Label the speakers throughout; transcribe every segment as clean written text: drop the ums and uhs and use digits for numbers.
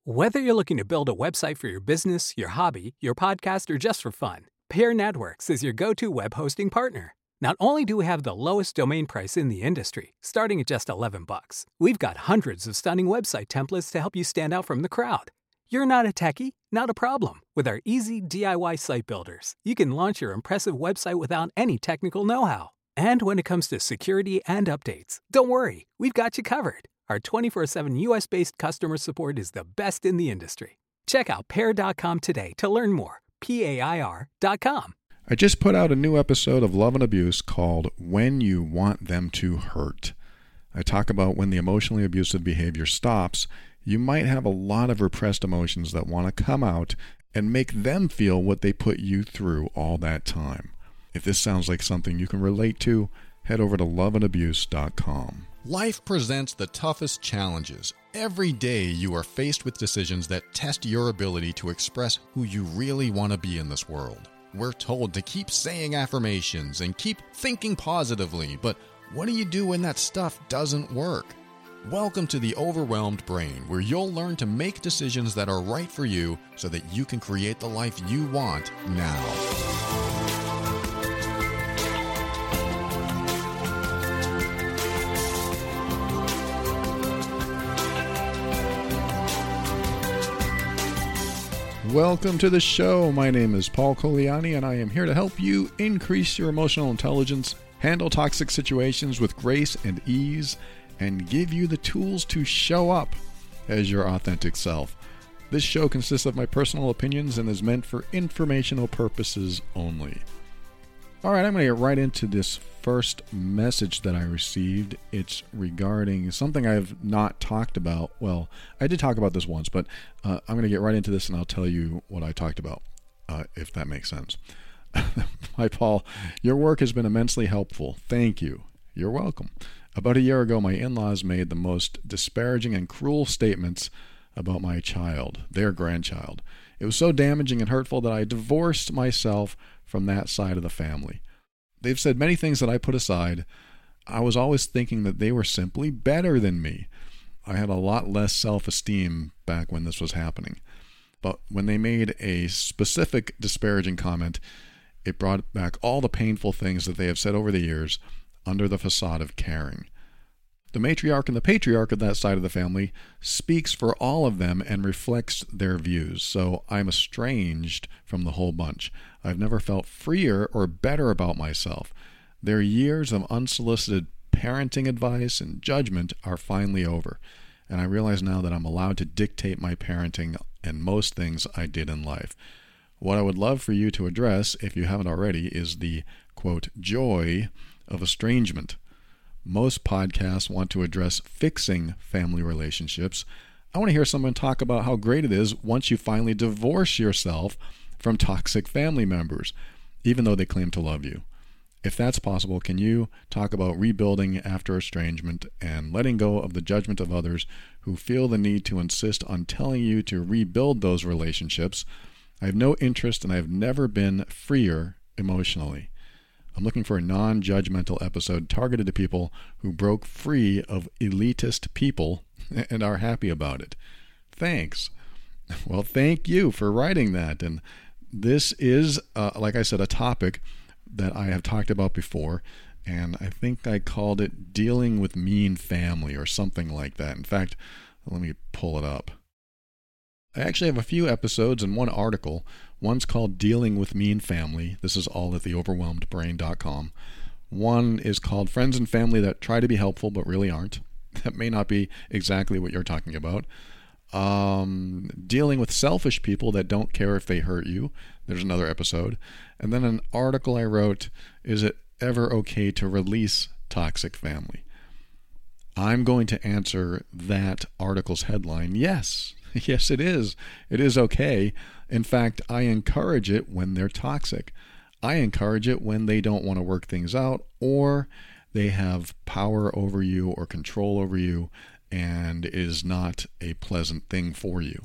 Speaker 1: Whether you're looking to build a website for your business, your hobby, your podcast, or just for fun, Pair Networks is your go-to web hosting partner. Not only do we have the lowest domain price in the industry, starting at just $11, we've got hundreds of stunning website templates to help you stand out from the crowd. You're not a techie? Not a problem. With our easy DIY site builders, you can launch your impressive website without any technical know-how. And when it comes to security and updates, don't worry, we've got you covered. Our 24/7 US-based customer support is the best in the industry. Check out Pair.com today to learn more. PAIR.com.
Speaker 2: I just put out a new episode of Love and Abuse called When You Want Them to Hurt. I talk about when the emotionally abusive behavior stops, you might have a lot of repressed emotions that want to come out and make them feel what they put you through all that time. If this sounds like something you can relate to, head over to loveandabuse.com. Life presents the toughest challenges. Every day you are faced with decisions that test your ability to express who you really want to be in this world. We're told to keep saying affirmations and keep thinking positively, but what do you do when that stuff doesn't work? Welcome to The Overwhelmed Brain, where you'll learn to make decisions that are right for you so that you can create the life you want now. Welcome to the show. My name is Paul Coliani, and I am here to help you increase your emotional intelligence, handle toxic situations with grace and ease, and give you the tools to show up as your authentic self. This show consists of my personal opinions and is meant for informational purposes only. All right, I'm going to get right into this first message that I received. It's regarding something I've not talked about. Well, I did talk about this once, but I'm going to get right into this and I'll tell you what I talked about, if that makes sense. Hi, Paul. Your work has been immensely helpful. Thank you. You're welcome. About a year ago, my in-laws made the most disparaging and cruel statements about my child, their grandchild. It was so damaging and hurtful that I divorced myself from that side of the family. They've said many things that I put aside. I was always thinking that they were simply better than me. I had a lot less self-esteem back when this was happening. But when they made a specific disparaging comment, it brought back all the painful things that they have said over the years under the facade of caring. The matriarch and the patriarch of that side of the family speaks for all of them and reflects their views, so I'm estranged from the whole bunch. I've never felt freer or better about myself. Their years of unsolicited parenting advice and judgment are finally over, and I realize now that I'm allowed to dictate my parenting and most things I did in life. What I would love for you to address, if you haven't already, is the, quote, joy of estrangement. Most podcasts want to address fixing family relationships. I want to hear someone talk about how great it is once you finally divorce yourself from toxic family members, even though they claim to love you. If that's possible, can you talk about rebuilding after estrangement and letting go of the judgment of others who feel the need to insist on telling you to rebuild those relationships? I have no interest and I have never been freer emotionally. I'm looking for a non-judgmental episode targeted to people who broke free of elitist people and are happy about it. Thanks. Well, thank you for writing that. And this is, like I said, a topic that I have talked about before, and I think I called it Dealing with Mean Family or something like that. In fact, let me pull it up. I actually have a few episodes and one article. One's called Dealing with Mean Family. This is all at theoverwhelmedbrain.com. One is called Friends and Family That Try to Be Helpful but Really Aren't. That may not be exactly what you're talking about. Dealing with Selfish People That Don't Care If They Hurt You. There's another episode. And then an article I wrote, Is It Ever Okay to Release Toxic Family? I'm going to answer that article's headline, yes. Yes, it is. It is okay. In fact, I encourage it when they're toxic. I encourage it when they don't want to work things out or they have power over you or control over you and it is not a pleasant thing for you.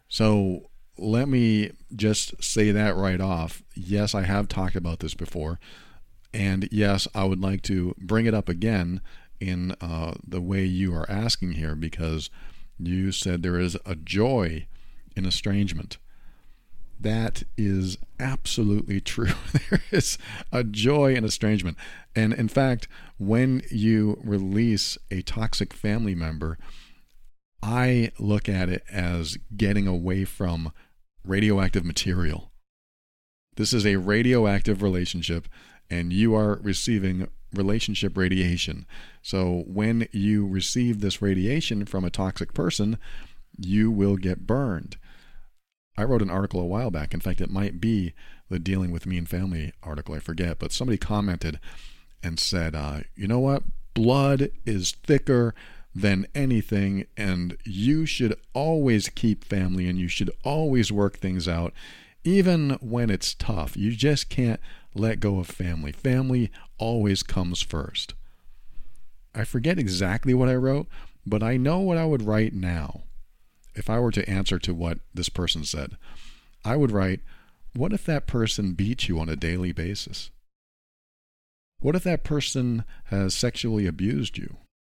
Speaker 2: So let me just say that right off. Yes, I have talked about this before. And yes, I would like to bring it up again in the way you are asking here because You said there is a joy in estrangement. That is absolutely true. There is a joy in estrangement. And in fact, when you release a toxic family member, I look at it as getting away from radioactive material. This is a radioactive relationship, and you are receiving relationship radiation. So when you receive this radiation from a toxic person, you will get burned. I wrote an article a while back. In fact, it might be the Dealing with Me and Family article, I forget, but somebody commented and said, you know what? Blood is thicker than anything, and you should always keep family, and you should always work things out, even when it's tough. You just can't let go of family. Family always comes first. I forget exactly what I wrote, but I know what I would write now. If I were to answer to what this person said, I would write, what if that person beats you on a daily basis? What if that person has sexually abused you?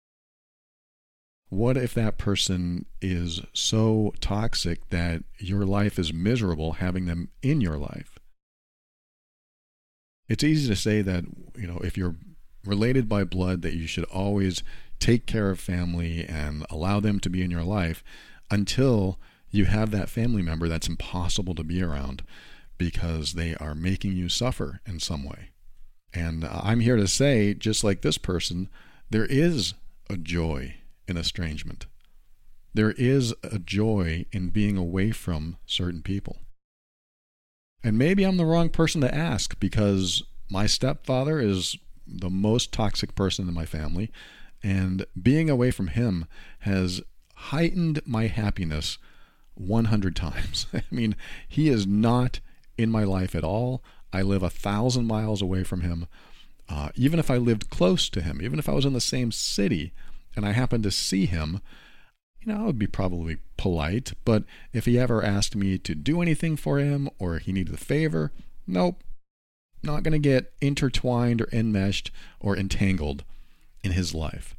Speaker 2: What if that person is so toxic that your life is miserable having them in your life? It's easy to say that, if you're related by blood, that you should always take care of family and allow them to be in your life until you have that family member that's impossible to be around because they are making you suffer in some way. And I'm here to say, just like this person, there is a joy in estrangement. There is a joy in being away from certain people. And maybe I'm the wrong person to ask, because my stepfather is the most toxic person in my family, and being away from him has heightened my happiness 100 times. I mean, he is not in my life at all. I live 1,000 miles away from him. Even if I lived close to him, even if I was in the same city and I happened to see him, I would be probably polite. But if he ever asked me to do anything for him or he needed a favor, nope. Not going to get intertwined or enmeshed or entangled in his life.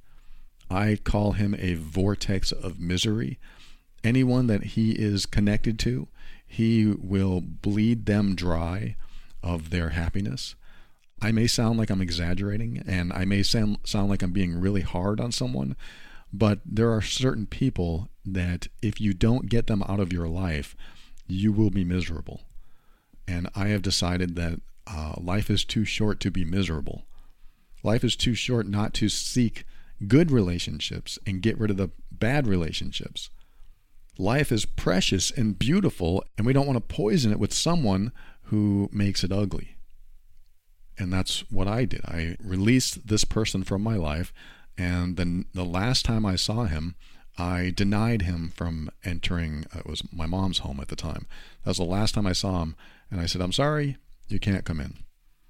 Speaker 2: I call him a vortex of misery. Anyone that he is connected to, he will bleed them dry of their happiness. I may sound like I'm exaggerating, and I may sound like I'm being really hard on someone, but there are certain people that if you don't get them out of your life, you will be miserable. And I have decided that life is too short to be miserable. Life is too short not to seek good relationships and get rid of the bad relationships. Life is precious and beautiful, and we don't want to poison it with someone who makes it ugly. And that's what I did. I released this person from my life, and then the last time I saw him, I denied him from entering, it was my mom's home at the time. That was the last time I saw him, and I said, I'm sorry, you can't come in.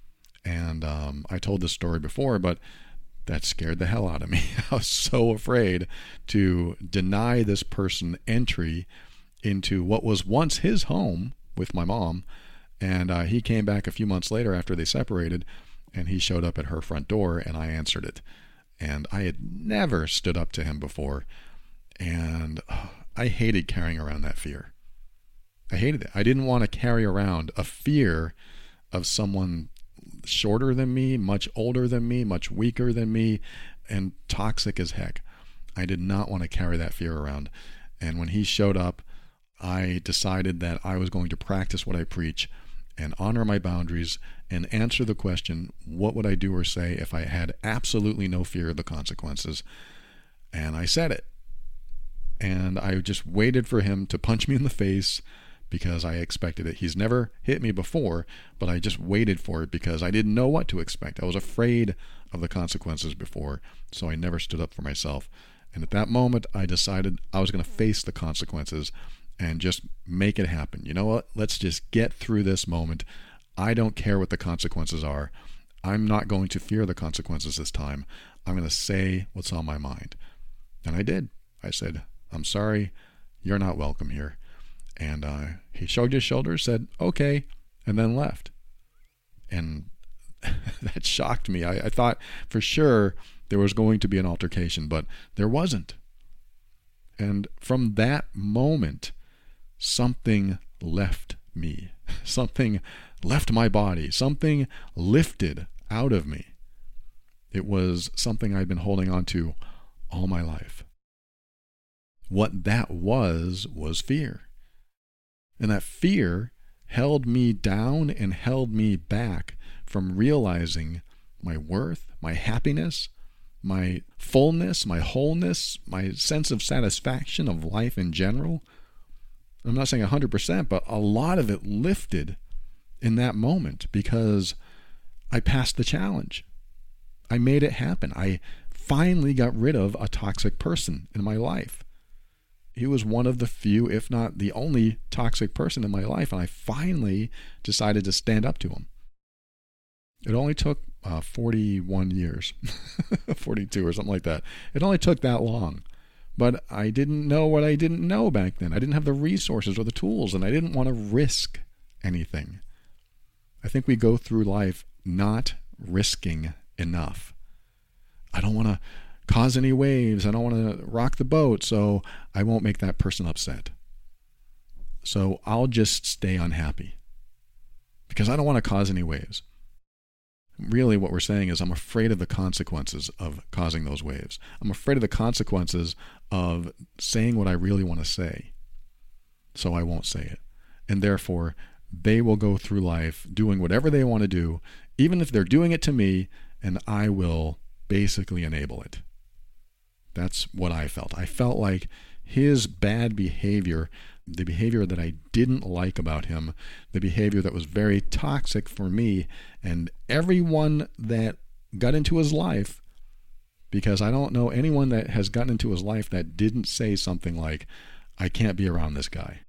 Speaker 2: And I told this story before, but that scared the hell out of me. I was so afraid to deny this person entry into what was once his home with my mom. And he came back a few months later after they separated, and he showed up at her front door, and I answered it. And I had never stood up to him before, and I hated carrying around that fear. I hated it. I didn't want to carry around a fear of someone shorter than me, much older than me, much weaker than me, and toxic as heck. I did not want to carry that fear around. And when he showed up, I decided that I was going to practice what I preach and honor my boundaries and answer the question, what would I do or say if I had absolutely no fear of the consequences? And I said it. And I just waited for him to punch me in the face because I expected it. He's never hit me before, but I just waited for it because I didn't know what to expect. I was afraid of the consequences before, so I never stood up for myself. And at that moment, I decided I was going to face the consequences and just make it happen. You know what? Let's just get through this moment. I don't care what the consequences are. I'm not going to fear the consequences this time. I'm going to say what's on my mind. And I did. I said, I'm sorry, you're not welcome here. And he shrugged his shoulders, said, okay, and then left. And that shocked me. I thought for sure there was going to be an altercation, but there wasn't. And from that moment, something left me. Something left my body. Something lifted out of me. It was something I'd been holding on to all my life. What that was fear. And that fear held me down and held me back from realizing my worth, my happiness, my fullness, my wholeness, my sense of satisfaction of life in general. I'm not saying 100%, but a lot of it lifted in that moment because I passed the challenge. I made it happen. I finally got rid of a toxic person in my life. He was one of the few, if not the only toxic person in my life, and I finally decided to stand up to him. It only took 41 years, 42 or something like that. It only took that long. But I didn't know what I didn't know back then. I didn't have the resources or the tools, and I didn't want to risk anything. I think we go through life not risking enough. I don't want to cause any waves. I don't want to rock the boat, so I won't make that person upset. So I'll just stay unhappy because I don't want to cause any waves. Really what we're saying is I'm afraid of the consequences of causing those waves. I'm afraid of the consequences of saying what I really want to say. So I won't say it. And therefore, they will go through life doing whatever they want to do, even if they're doing it to me, and I will basically enable it. That's what I felt. I felt like his bad behavior, the behavior that I didn't like about him, the behavior that was very toxic for me and everyone that got into his life, because I don't know anyone that has gotten into his life that didn't say something like, I can't be around this guy.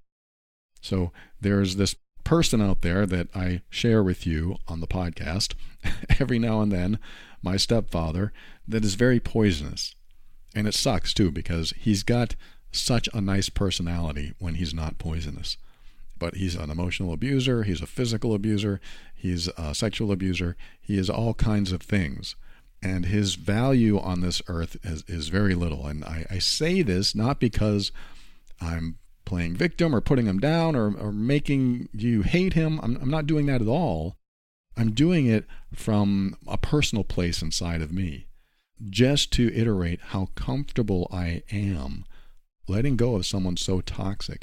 Speaker 2: So there's this person out there that I share with you on the podcast every now and then, my stepfather, that is very poisonous. And it sucks too, because he's got such a nice personality when he's not poisonous. But he's an emotional abuser, he's a physical abuser, he's a sexual abuser, he is all kinds of things. And his value on this earth is very little. And I say this not because I'm playing victim or putting him down or making you hate him. I'm not doing that at all. I'm doing it from a personal place inside of me, just to iterate how comfortable I am letting go of someone so toxic.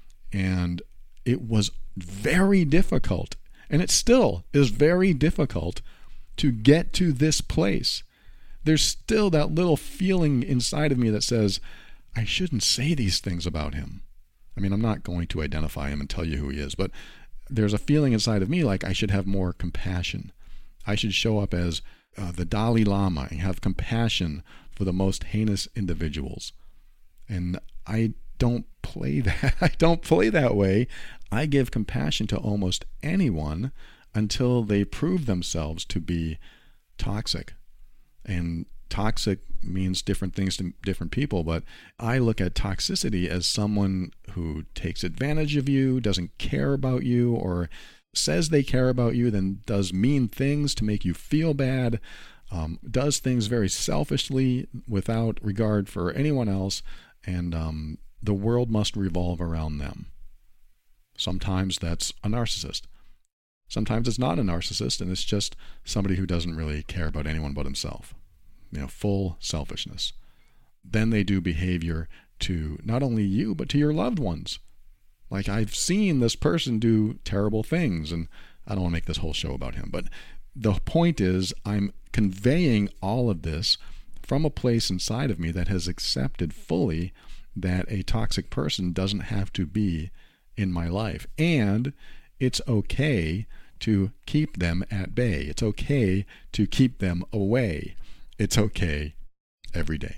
Speaker 2: And it was very difficult, and it still is very difficult to get to this place. There's still that little feeling inside of me that says, I shouldn't say these things about him. I mean, I'm not going to identify him and tell you who he is, but there's a feeling inside of me like I should have more compassion. I should show up as the Dalai Lama and have compassion for the most heinous individuals. And I don't play that. I don't play that way. I give compassion to almost anyone until they prove themselves to be toxic. And toxic means different things to different people, but I look at toxicity as someone who takes advantage of you, doesn't care about you, or says they care about you, then does mean things to make you feel bad, does things very selfishly without regard for anyone else, and the world must revolve around them. Sometimes that's a narcissist. Sometimes it's not a narcissist, and it's just somebody who doesn't really care about anyone but himself. Full selfishness. Then they do behavior to not only you, but to your loved ones. Like, I've seen this person do terrible things, and I don't want to make this whole show about him, but the point is I'm conveying all of this from a place inside of me that has accepted fully that a toxic person doesn't have to be in my life. And it's okay to keep them at bay. It's okay to keep them away. It's okay every day.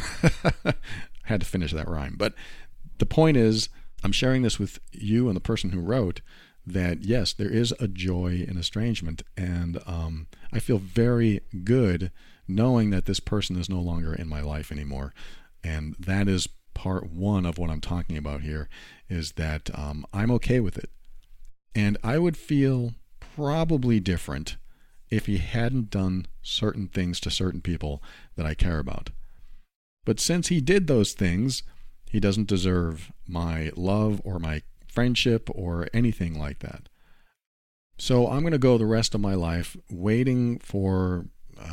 Speaker 2: I had to finish that rhyme. But the point is, I'm sharing this with you and the person who wrote that, yes, there is a joy in estrangement. And I feel very good knowing that this person is no longer in my life anymore. And that is part one of what I'm talking about here, is that I'm okay with it. And I would feel probably different if he hadn't done certain things to certain people that I care about. But since he did those things, He doesn't deserve my love or my friendship or anything like that. So I'm going to go the rest of my life waiting for,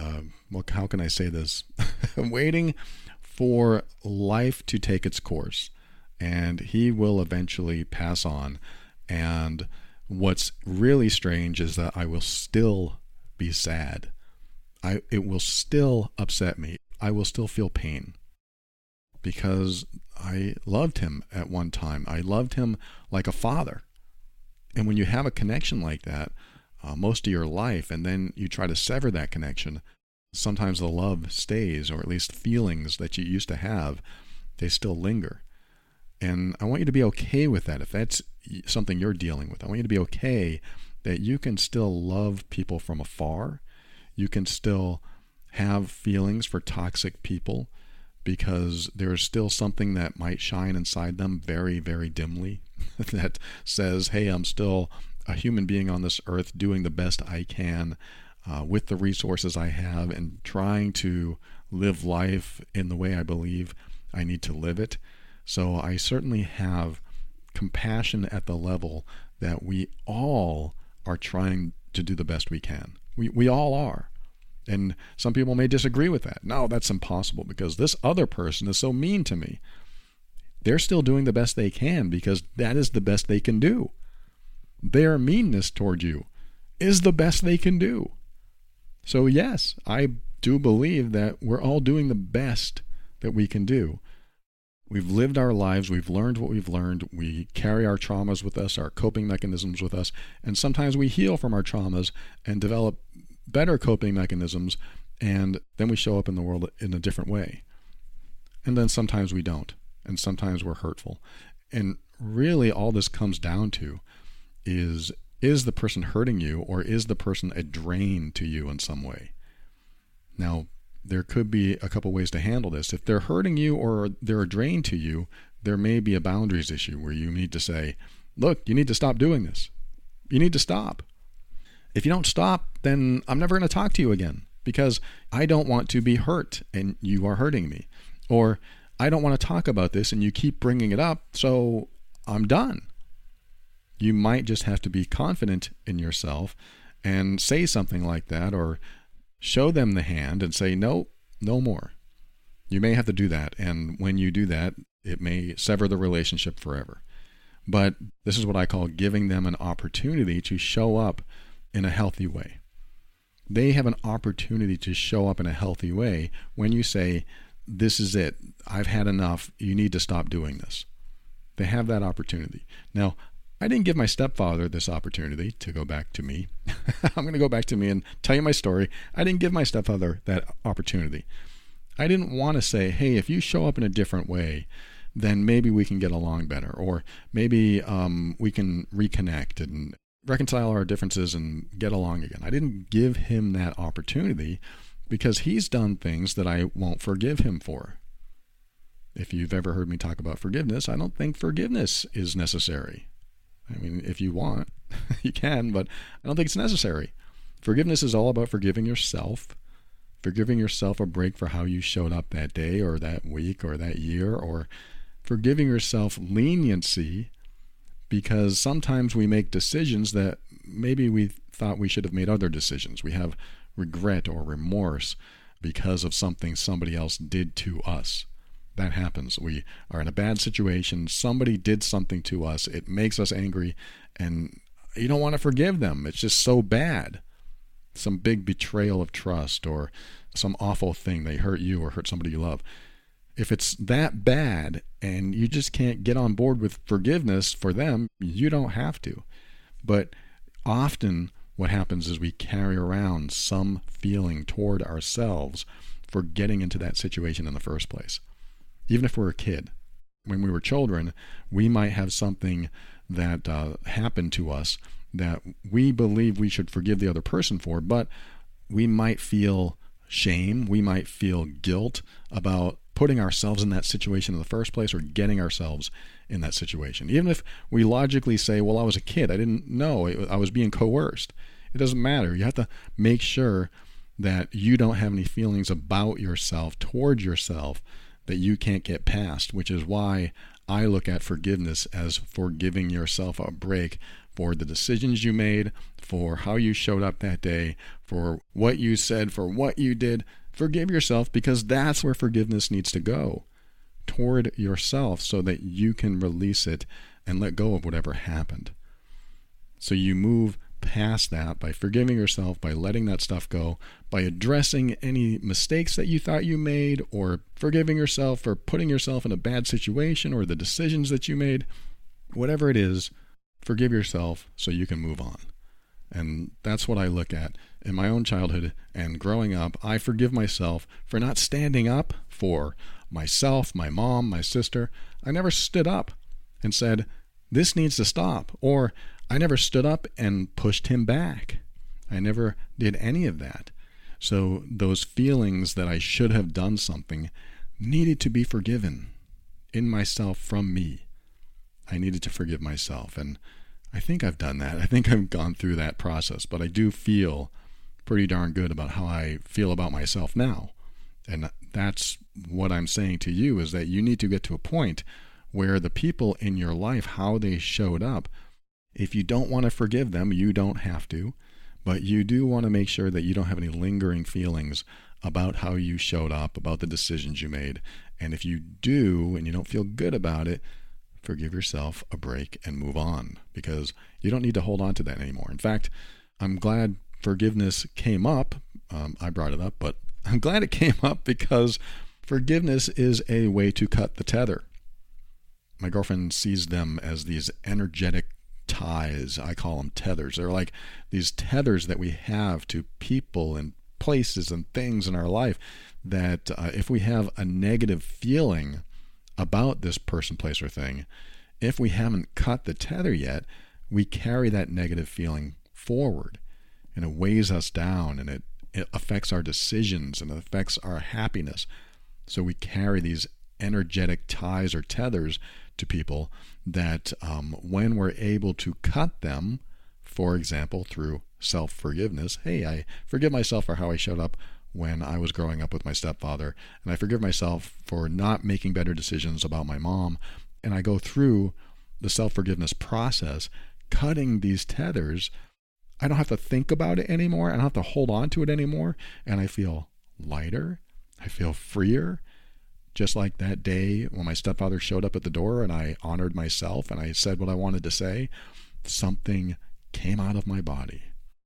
Speaker 2: how can I say this? Waiting for life to take its course. And he will eventually pass on. And what's really strange is that I will still be sad. It will still upset me. I will still feel pain. Because I loved him at one time. I loved him like a father. And when you have a connection like that most of your life, and then you try to sever that connection, sometimes the love stays, or at least feelings that you used to have, they still linger. And I want you to be okay with that. If that's something you're dealing with, I want you to be okay that you can still love people from afar. You can still have feelings for toxic people, because there's still something that might shine inside them very, very dimly that says, hey, I'm still a human being on this earth doing the best I can with the resources I have and trying to live life in the way I believe I need to live it. So I certainly have compassion at the level that we all are trying to do the best we can. We all are. And some people may disagree with that. No, that's impossible because this other person is so mean to me. They're still doing the best they can because that is the best they can do. Their meanness toward you is the best they can do. So yes, I do believe that we're all doing the best that we can do. We've lived our lives. We've learned what we've learned. We carry our traumas with us, our coping mechanisms with us. And sometimes we heal from our traumas and develop better coping mechanisms, and then we show up in the world in a different way. And then sometimes we don't, and sometimes we're hurtful. And really all this comes down to is the person hurting you, or is the person a drain to you in some way? Now, there could be a couple ways to handle this. If they're hurting you or they're a drain to you, there may be a boundaries issue where you need to say, look, you need to stop doing this. You need to stop. If you don't stop, then I'm never going to talk to you again because I don't want to be hurt and you are hurting me. Or I don't want to talk about this and you keep bringing it up, so I'm done. You might just have to be confident in yourself and say something like that, or show them the hand and say, no more. You may have to do that. And when you do that, it may sever the relationship forever. But this is what I call giving them an opportunity to show up in a healthy way. They have an opportunity to show up in a healthy way when you say, this is it. I've had enough. You need to stop doing this. They have that opportunity. Now, I didn't give my stepfather this opportunity to go back to me. I'm going to go back to me and tell you my story. I didn't give my stepfather that opportunity. I didn't want to say, hey, if you show up in a different way, then maybe we can get along better, or maybe we can reconnect and reconcile our differences and get along again. I didn't give him that opportunity because he's done things that I won't forgive him for. If you've ever heard me talk about forgiveness, I don't think forgiveness is necessary. I mean, if you want, you can, but I don't think it's necessary. Forgiveness is all about forgiving yourself a break for how you showed up that day or that week or that year, or forgiving yourself leniency because sometimes we make decisions that maybe we thought we should have made other decisions. We have regret or remorse because of something somebody else did to us. That happens. We are in a bad situation. Somebody did something to us. It makes us angry, and you don't want to forgive them. It's just so bad. Some big betrayal of trust or some awful thing. They hurt you or hurt somebody you love. If it's that bad and you just can't get on board with forgiveness for them, you don't have to. But often what happens is we carry around some feeling toward ourselves for getting into that situation in the first place. Even if we're a kid, when we were children, we might have something that happened to us that we believe we should forgive the other person for, but we might feel shame, we might feel guilt about putting ourselves in that situation in the first place or getting ourselves in that situation. Even if we logically say, well, I was a kid, I didn't know, I was being coerced. It doesn't matter. You have to make sure that you don't have any feelings about yourself, toward yourself, that you can't get past, which is why I look at forgiveness as forgiving yourself a break for the decisions you made, for how you showed up that day, for what you said, for what you did. Forgive yourself, because that's where forgiveness needs to go, toward yourself, so that you can release it and let go of whatever happened. So you move past that by forgiving yourself, by letting that stuff go, by addressing any mistakes that you thought you made, or forgiving yourself for putting yourself in a bad situation or the decisions that you made. Whatever it is, forgive yourself so you can move on. And that's what I look at in my own childhood and growing up. I forgive myself for not standing up for myself, my mom, my sister. I never stood up and said, this needs to stop. Or I never stood up and pushed him back. I never did any of that. So those feelings that I should have done something needed to be forgiven in myself from me. I needed to forgive myself. And I think I've done that. I think I've gone through that process. But I do feel pretty darn good about how I feel about myself now. And that's what I'm saying to you, is that you need to get to a point where the people in your life, how they showed up, if you don't want to forgive them, you don't have to, but you do want to make sure that you don't have any lingering feelings about how you showed up, about the decisions you made. And if you do, and you don't feel good about it, forgive yourself a break and move on, because you don't need to hold on to that anymore. In fact, I'm glad forgiveness came up. I brought it up, but I'm glad it came up because forgiveness is a way to cut the tether. My girlfriend sees them as these energetic ties. I call them tethers. They're like these tethers that we have to people and places and things in our life that if we have a negative feeling about this person, place, or thing, if we haven't cut the tether yet, we carry that negative feeling forward, and it weighs us down, and it affects our decisions, and it affects our happiness. So we carry these energetic ties or tethers to people that when we're able to cut them, for example, through self-forgiveness, hey, I forgive myself for how I showed up when I was growing up with my stepfather, and I forgive myself for not making better decisions about my mom, and I go through the self-forgiveness process, cutting these tethers. I don't have to think about it anymore. I don't have to hold on to it anymore, and I feel lighter. I feel freer. Just like that day when my stepfather showed up at the door and I honored myself and I said what I wanted to say, something came out of my body.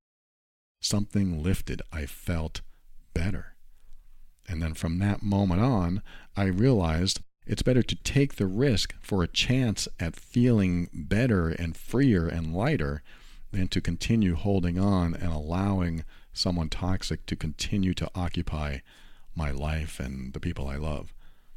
Speaker 2: Something lifted. I felt better. And then from that moment on, I realized it's better to take the risk for a chance at feeling better and freer and lighter than to continue holding on and allowing someone toxic to continue to occupy my life and the people I love.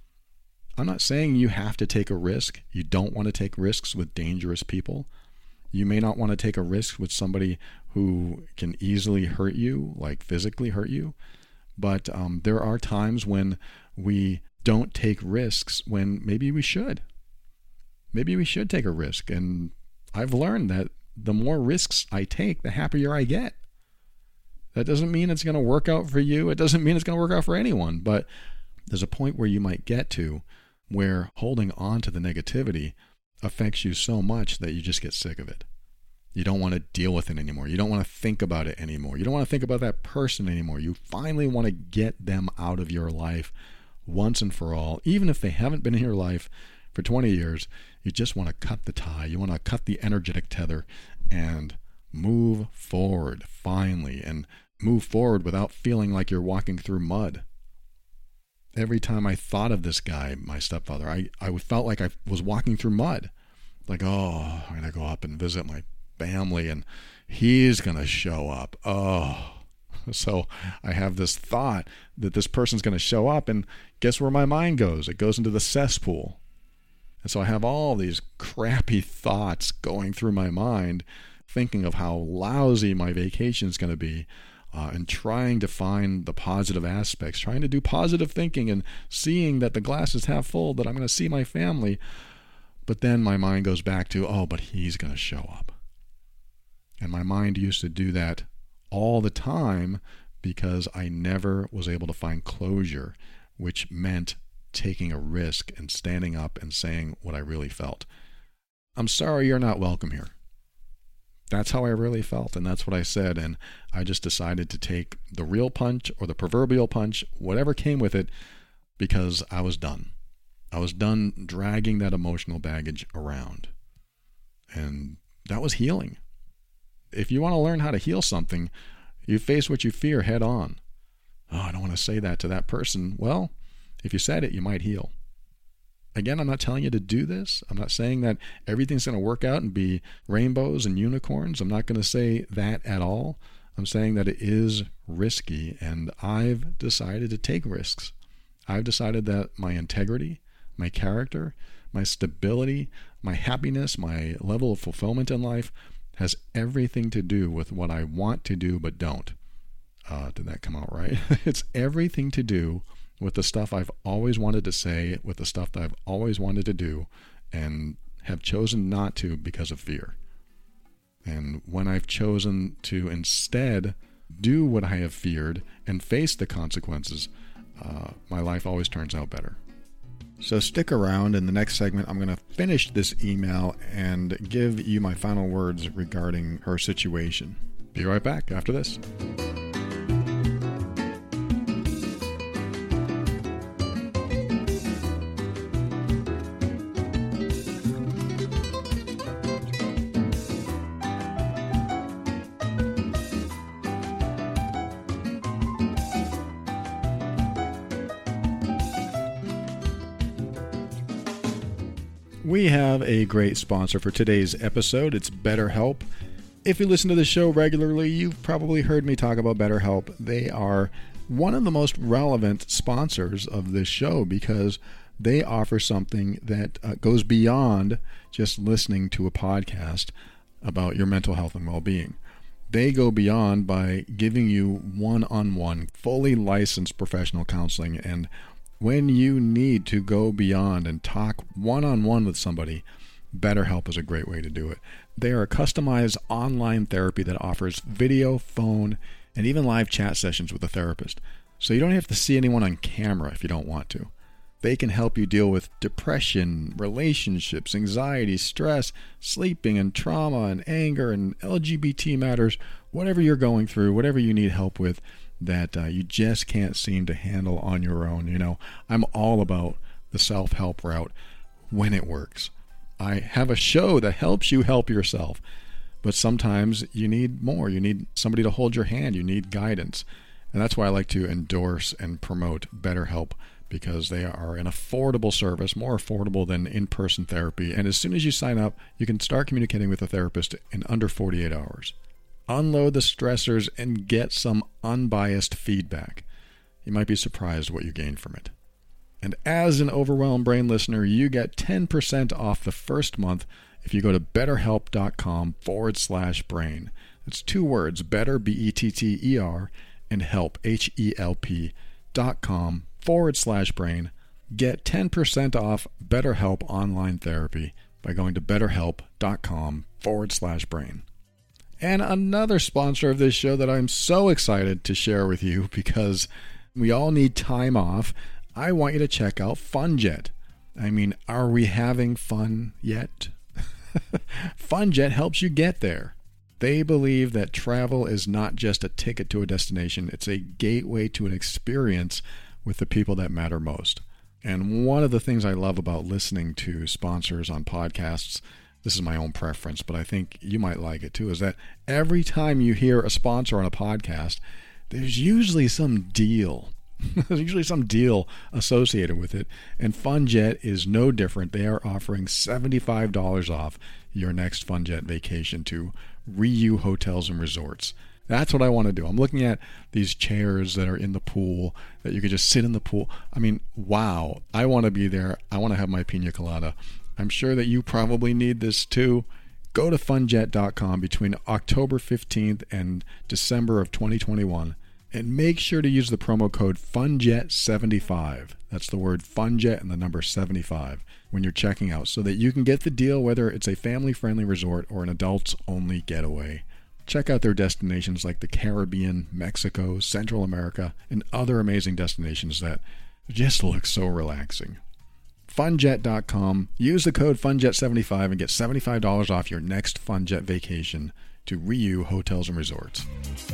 Speaker 2: I'm not saying you have to take a risk. You don't want to take risks with dangerous people. You may not want to take a risk with somebody who can easily hurt you, like physically hurt you. But there are times when we don't take risks when maybe we should. Maybe we should take a risk. And I've learned that the more risks I take, the happier I get. That doesn't mean it's going to work out for you. It doesn't mean it's going to work out for anyone. But there's a point where you might get to where holding on to the negativity affects you so much that you just get sick of it. You don't want to deal with it anymore. You don't want to think about it anymore. You don't want to think about that person anymore. You finally want to get them out of your life once and for all. Even if they haven't been in your life for 20 years, you just want to cut the tie. You want to cut the energetic tether and move forward finally, and move forward without feeling like you're walking through mud. Every time I thought of this guy, my stepfather, I felt like I was walking through mud. Like, oh, I'm going to go up and visit my family and he's going to show up. Oh, so I have this thought that this person's going to show up, and guess where my mind goes? It goes into the cesspool. And so I have all these crappy thoughts going through my mind, thinking of how lousy my vacation is going to be. And trying to find the positive aspects, trying to do positive thinking and seeing that the glass is half full, that I'm going to see my family. But then my mind goes back to, oh, but he's going to show up. And my mind used to do that all the time because I never was able to find closure, which meant taking a risk and standing up and saying what I really felt. I'm sorry you're not welcome here. That's how I really felt, and that's what I said, and I just decided to take the real punch or the proverbial punch, whatever came with it, because I was done. I was done dragging that emotional baggage around. And that was healing. If you want to learn how to heal something, you face what you fear head on. Oh, I don't want to say that to that person. Well, if you said it, you might heal. Again, I'm not telling you to do this. I'm not saying that everything's going to work out and be rainbows and unicorns. I'm not going to say that at all. I'm saying that it is risky, and I've decided to take risks. I've decided that my integrity, my character, my stability, my happiness, my level of fulfillment in life has everything to do with what I want to do but don't. Did that come out right? It's everything to do with the stuff I've always wanted to say, with the stuff that I've always wanted to do, and have chosen not to because of fear. And when I've chosen to instead do what I have feared and face the consequences, my life always turns out better. So stick around. In the next segment, I'm going to finish this email and give you my final words regarding her situation. Be right back after this. We have a great sponsor for today's episode. It's BetterHelp. If you listen to the show regularly, you've probably heard me talk about BetterHelp. They are one of the most relevant sponsors of this show because they offer something that goes beyond just listening to a podcast about your mental health and well-being. They go beyond by giving you one-on-one, fully licensed professional counseling. And when you need to go beyond and talk one-on-one with somebody, BetterHelp is a great way to do it. They are a customized online therapy that offers video, phone, and even live chat sessions with a therapist. So you don't have to see anyone on camera if you don't want to. They can help you deal with depression, relationships, anxiety, stress, sleeping, and trauma, and anger, and LGBT matters, whatever you're going through, whatever you need help with, that you just can't seem to handle on your own. You know, I'm all about the self-help route when it works. I have a show that helps you help yourself, but sometimes you need more. You need somebody to hold your hand. You need guidance. And that's why I like to endorse and promote BetterHelp, because they are an affordable service, more affordable than in-person therapy. And as soon as you sign up, you can start communicating with a therapist in under 48 hours. Unload the stressors and get some unbiased feedback. You might be surprised what you gain from it. And as an Overwhelmed Brain listener, you get 10% off the first month if you go to betterhelp.com/brain. That's two words, better, BETTER, and help, HELP.com/brain. Get 10% off BetterHelp online therapy by going to betterhelp.com/brain. And another sponsor of this show that I'm so excited to share with you, because we all need time off, I want you to check out FunJet. I mean, are we having fun yet? FunJet helps you get there. They believe that travel is not just a ticket to a destination, it's a gateway to an experience with the people that matter most. And one of the things I love about listening to sponsors on podcasts, this is my own preference, but I think you might like it too, is that every time you hear a sponsor on a podcast, there's usually some deal. There's usually some deal associated with it. And FunJet is no different. They are offering $75 off your next FunJet vacation to Riu Hotels and Resorts. That's what I want to do. I'm looking at these chairs that are in the pool, that you could just sit in the pool. I mean, wow. I want to be there. I want to have my pina colada. I'm sure that you probably need this too. Go to funjet.com between October 15th and December of 2021 and make sure to use the promo code FUNJET75. That's the word FUNJET and the number 75 when you're checking out, so that you can get the deal whether it's a family-friendly resort or an adults-only getaway. Check out their destinations like the Caribbean, Mexico, Central America, and other amazing destinations that just looks so relaxing. Funjet.com. Use the code FUNJET75 and get $75 off your next FunJet vacation to Riu Hotels and Resorts.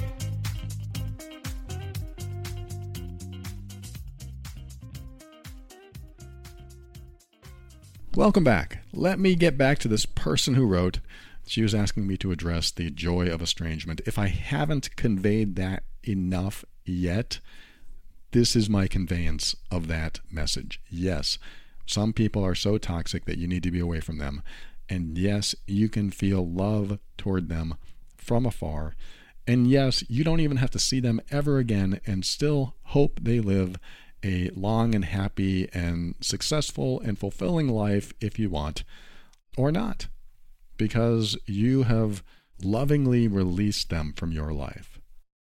Speaker 2: Welcome back. Let me get back to this person who wrote. She was asking me to address the joy of estrangement. If I haven't conveyed that enough yet, this is my conveyance of that message. Yes, some people are so toxic that you need to be away from them. And yes, you can feel love toward them from afar. And yes, you don't even have to see them ever again and still hope they live a long and happy and successful and fulfilling life if you want, or not, because you have lovingly released them from your life.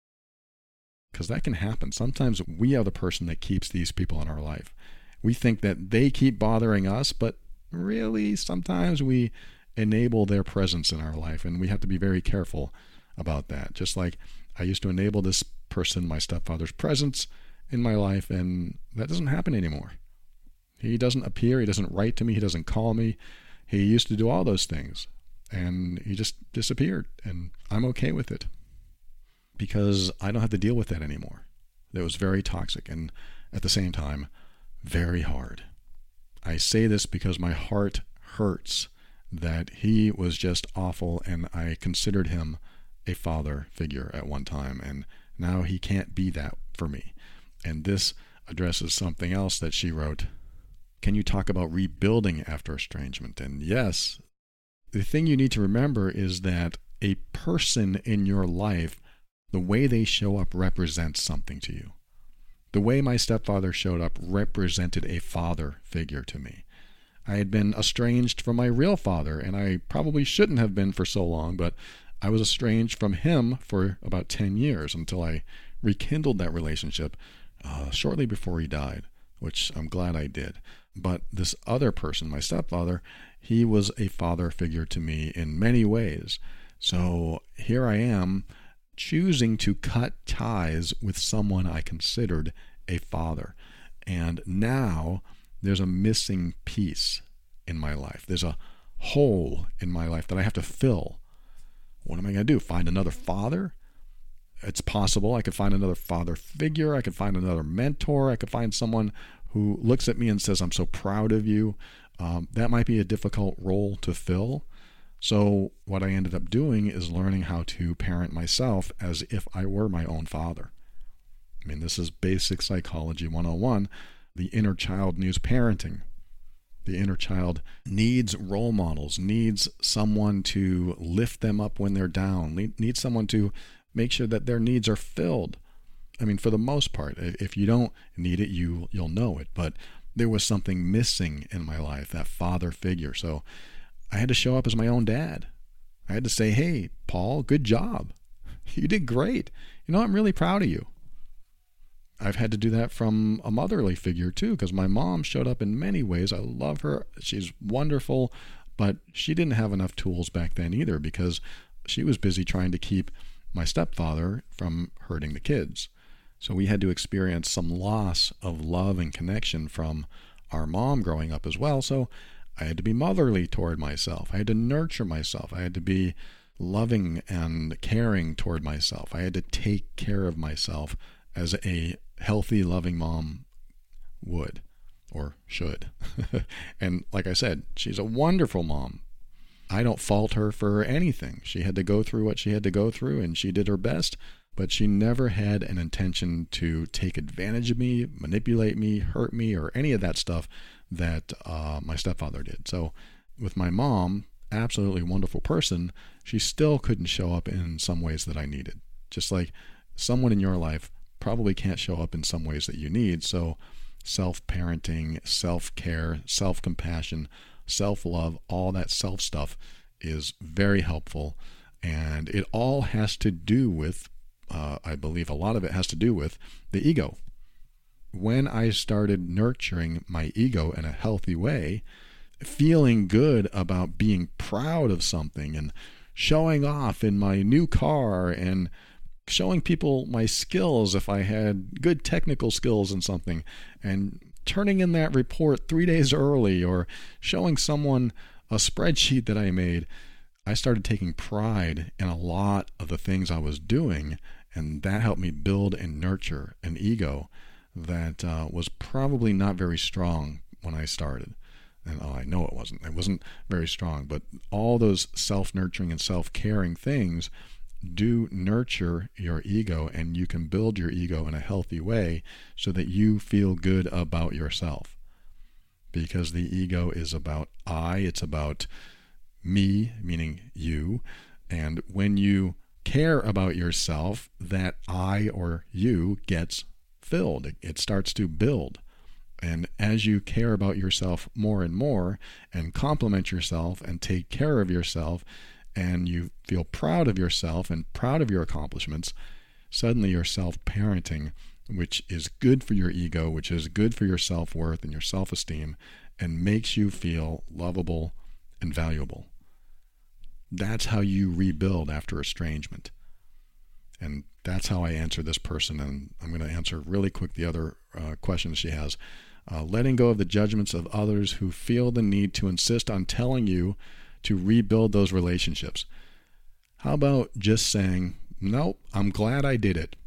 Speaker 2: Because that can happen. Sometimes we are the person that keeps these people in our life. We think that they keep bothering us, but really sometimes we enable their presence in our life, and we have to be very careful about that. Just like I used to enable this person, my stepfather's presence in my life, and that doesn't happen anymore. He doesn't appear, he doesn't write to me, he doesn't call me. He used to do all those things, and he just disappeared, and I'm okay with it because I don't have to deal with that anymore. It was very toxic and at the same time very hard. I say this because my heart hurts that he was just awful, and I considered him a father figure at one time, and now he can't be that for me. And this addresses something else that she wrote. Can you talk about rebuilding after estrangement? And yes, the thing you need to remember is that a person in your life, the way they show up represents something to you. The way my stepfather showed up represented a father figure to me. I had been estranged from my real father, and I probably shouldn't have been for so long, but I was estranged from him for about 10 years until I rekindled that relationship shortly before he died, which I'm glad I did. But this other person, my stepfather, he was a father figure to me in many ways. So here I am choosing to cut ties with someone I considered a father. And now there's a missing piece in my life. There's a hole in my life that I have to fill. What am I going to do? Find another father? It's possible. I could find another father figure. I could find another mentor. I could find someone who looks at me and says, I'm so proud of you. That might be a difficult role to fill. So what I ended up doing is learning how to parent myself as if I were my own father. I mean, this is basic psychology 101. The inner child needs parenting. The inner child needs role models, needs someone to lift them up when they're down, needs someone to make sure that their needs are filled. I mean, for the most part, if you don't need it, you'll know it. But there was something missing in my life, that father figure. So I had to show up as my own dad. I had to say, hey, Paul, good job. You did great. I'm really proud of you. I've had to do that from a motherly figure too, because my mom showed up in many ways. I love her. She's wonderful, but she didn't have enough tools back then either, because she was busy trying to keep my stepfather from hurting the kids. So we had to experience some loss of love and connection from our mom growing up as well. So I had to be motherly toward myself. I had to nurture myself. I had to be loving and caring toward myself. I had to take care of myself as a healthy, loving mom would or should. And like I said, she's a wonderful mom. I don't fault her for anything. She had to go through what she had to go through, and she did her best, but she never had an intention to take advantage of me, manipulate me, hurt me, or any of that stuff that my stepfather did. So with my mom, absolutely wonderful person, she still couldn't show up in some ways that I needed. Just like someone in your life probably can't show up in some ways that you need. So self-parenting, self-care, self-compassion, self-love, all that self stuff is very helpful. And it all has to do with, I believe a lot of it has to do with the ego. When I started nurturing my ego in a healthy way, feeling good about being proud of something and showing off in my new car and showing people my skills if I had good technical skills in something, and turning in that report 3 days early, or showing someone a spreadsheet that I made. I started taking pride in a lot of the things I was doing, and that helped me build and nurture an ego that was probably not very strong when I started. And I know it wasn't. It wasn't very strong, but all those self-nurturing and self-caring things do nurture your ego, and you can build your ego in a healthy way so that you feel good about yourself. Because the ego is about it's about me, meaning you. And when you care about yourself, that I or you gets filled. It starts to build. And as you care about yourself more and more, and compliment yourself and take care of yourself, and you feel proud of yourself and proud of your accomplishments, suddenly you're self-parenting, which is good for your ego, which is good for your self-worth and your self-esteem, and makes you feel lovable and valuable. That's how you rebuild after estrangement. And that's how I answer this person. And I'm going to answer really quick the other questions she has. Letting go of the judgments of others who feel the need to insist on telling you to rebuild those relationships. How about just saying, no, I'm glad I did it.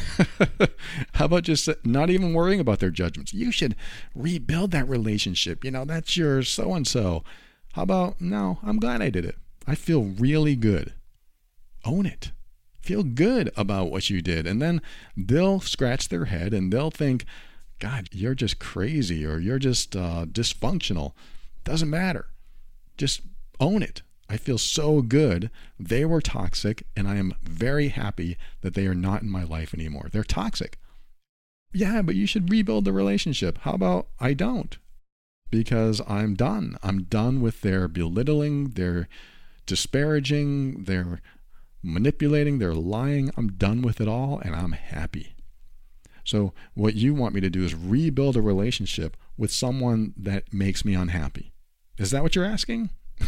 Speaker 2: How about just not even worrying about their judgments? You should rebuild that relationship. That's your so-and-so. How about, no, I'm glad I did it. I feel really good. Own it. Feel good about what you did. And then they'll scratch their head and they'll think, God, you're just crazy, or you're just dysfunctional. Doesn't matter. Just own it. I feel so good. They were toxic, and I am very happy that they are not in my life anymore. They're toxic. Yeah, but you should rebuild the relationship. How about I don't? Because I'm done. I'm done with their belittling, their disparaging, their manipulating, their lying. I'm done with it all, and I'm happy. So what you want me to do is rebuild a relationship with someone that makes me unhappy. Is that what you're asking?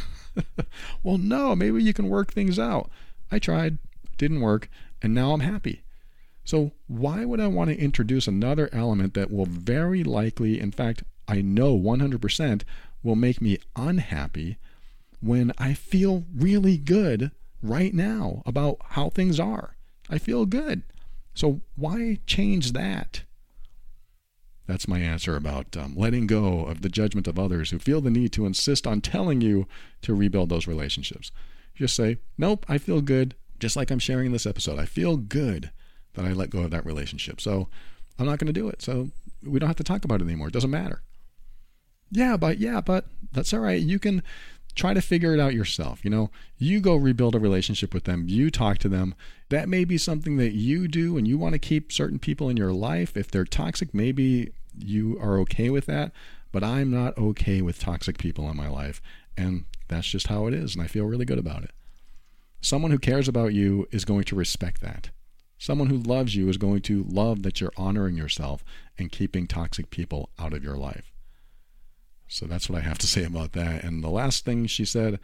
Speaker 2: Well, no, maybe you can work things out. I tried, didn't work, and now I'm happy. So why would I want to introduce another element that will very likely, in fact, I know 100% will make me unhappy when I feel really good right now about how things are? I feel good. So why change that? That's my answer about letting go of the judgment of others who feel the need to insist on telling you to rebuild those relationships. Just say, nope, I feel good, just like I'm sharing in this episode. I feel good that I let go of that relationship. So I'm not going to do it. So we don't have to talk about it anymore. It doesn't matter. Yeah, but that's all right. You can try to figure it out yourself. You go rebuild a relationship with them. You talk to them. That may be something that you do, and you want to keep certain people in your life. If they're toxic, maybe you are okay with that, but I'm not okay with toxic people in my life, and that's just how it is, and I feel really good about it. Someone who cares about you is going to respect that. Someone who loves you is going to love that you're honoring yourself and keeping toxic people out of your life. So that's what I have to say about that. And the last thing she said,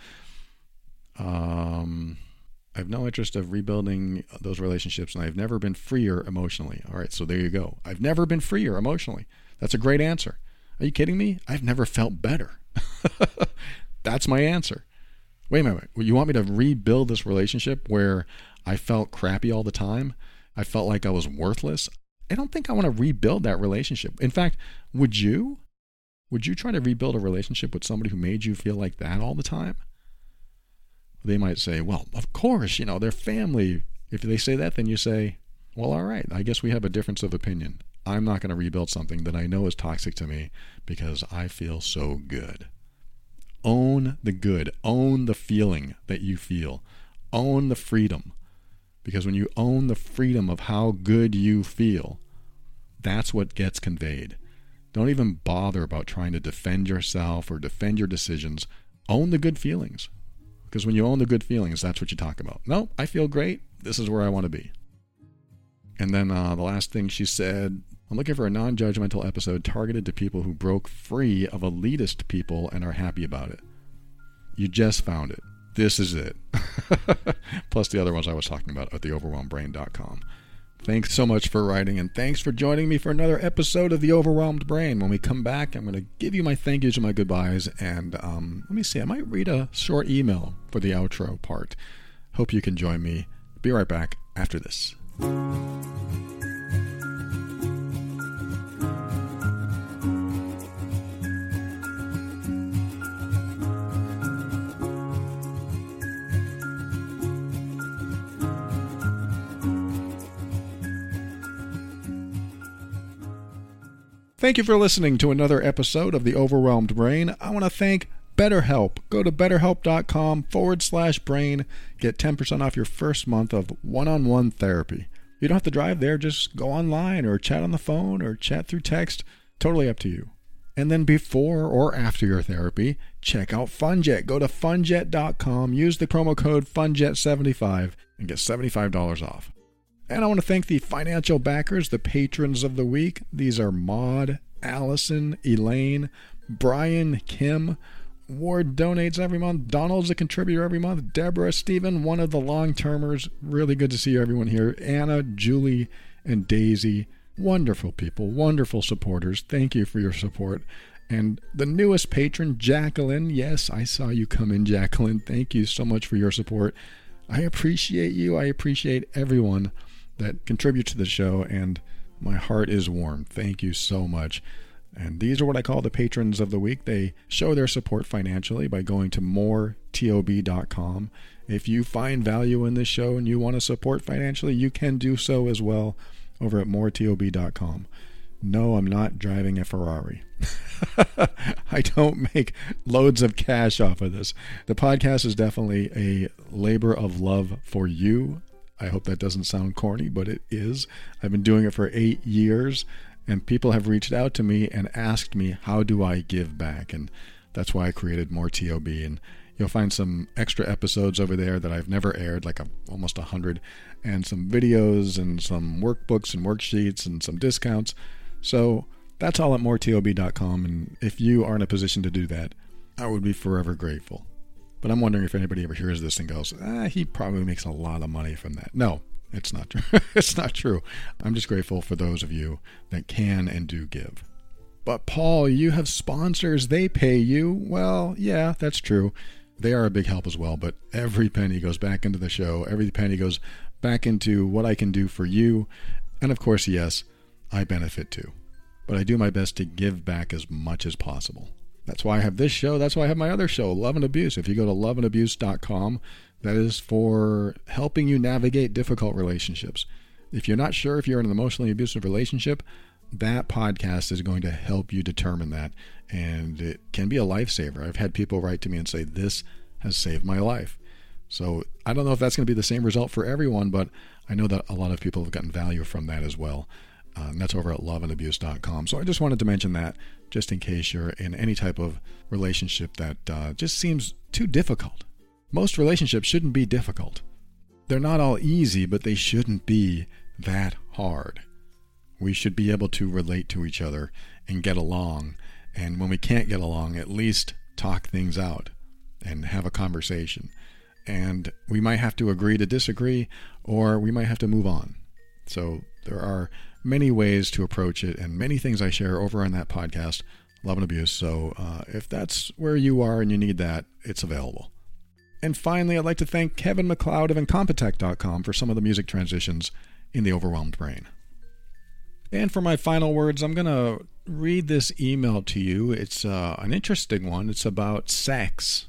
Speaker 2: I have no interest of rebuilding those relationships, and I've never been freer emotionally. All right, so there you go. I've never been freer emotionally. That's a great answer. Are you kidding me? I've never felt better. That's my answer. Wait a minute. You want me to rebuild this relationship where I felt crappy all the time? I felt like I was worthless? I don't think I want to rebuild that relationship. In fact, would you? Would you try to rebuild a relationship with somebody who made you feel like that all the time? They might say, well, of course, they're family. If they say that, then you say, well, all right, I guess we have a difference of opinion. I'm not going to rebuild something that I know is toxic to me because I feel so good. Own the good. Own the feeling that you feel. Own the freedom. Because when you own the freedom of how good you feel, that's what gets conveyed. Don't even bother about trying to defend yourself or defend your decisions. Own the good feelings. Because when you own the good feelings, that's what you talk about. No, I feel great. This is where I want to be. And then the last thing she said, I'm looking for a non-judgmental episode targeted to people who broke free of elitist people and are happy about it. You just found it. This is it. plus the other ones I was talking about at theoverwhelmedbrain.com. Thanks so much for writing, and thanks for joining me for another episode of The Overwhelmed Brain. When we come back, I'm going to give you my thank yous and my goodbyes, and let me see, I might read a short email for the outro part. Hope you can join me. Be right back after this. Thank you for listening to another episode of The Overwhelmed Brain. I want to thank BetterHelp. Go to betterhelp.com/brain. Get 10% off your first month of one-on-one therapy. You don't have to drive there. Just go online or chat on the phone or chat through text. Totally up to you. And then before or after your therapy, check out Funjet. Go to funjet.com. Use the promo code FUNJET75 and get $75 off. And I want to thank the financial backers, the patrons of the week. These are Maud, Allison, Elaine, Brian, Kim. Ward donates every month. Donald's a contributor every month. Deborah, Stephen, one of the long-termers. Really good to see everyone here. Anna, Julie, and Daisy. Wonderful people, wonderful supporters. Thank you for your support. And the newest patron, Jacqueline. Yes, I saw you come in, Jacqueline. Thank you so much for your support. I appreciate you. I appreciate everyone that contribute to the show, and my heart is warm. Thank you so much. And these are what I call the patrons of the week. They show their support financially by going to moretob.com. If you find value in this show and you want to support financially, you can do so as well over at moretob.com. No, I'm not driving a Ferrari. I don't make loads of cash off of this. The podcast is definitely a labor of love for you. I hope that doesn't sound corny, but it is. I've been doing it for 8 years, and people have reached out to me and asked me, how do I give back? And that's why I created More TOB. And you'll find some extra episodes over there that I've never aired, like almost 100, and some videos and some workbooks and worksheets and some discounts. So that's all at moretob.com. And if you are in a position to do that, I would be forever grateful. But I'm wondering if anybody ever hears this and goes, he probably makes a lot of money from that. No, it's not true. It's not true. I'm just grateful for those of you that can and do give. But Paul, you have sponsors. They pay you. Well, yeah, that's true. They are a big help as well. But every penny goes back into the show. Every penny goes back into what I can do for you. And of course, yes, I benefit too. But I do my best to give back as much as possible. That's why I have this show. That's why I have my other show, Love and Abuse. If you go to loveandabuse.com, that is for helping you navigate difficult relationships. If you're not sure if you're in an emotionally abusive relationship, that podcast is going to help you determine that. And it can be a lifesaver. I've had people write to me and say, this has saved my life. So I don't know if that's going to be the same result for everyone, but I know that a lot of people have gotten value from that as well. And that's over at loveandabuse.com. So I just wanted to mention that just in case you're in any type of relationship that just seems too difficult. Most relationships shouldn't be difficult. They're not all easy, but they shouldn't be that hard. We should be able to relate to each other and get along. And when we can't get along, at least talk things out and have a conversation. And we might have to agree to disagree, or we might have to move on. So there are many ways to approach it, and many things I share over on that podcast, Love and Abuse. So if that's where you are and you need that, it's available. And finally, I'd like to thank Kevin MacLeod of Incompetech.com for some of the music transitions in The Overwhelmed Brain. And for my final words, I'm going to read this email to you. It's an interesting one. It's about sex.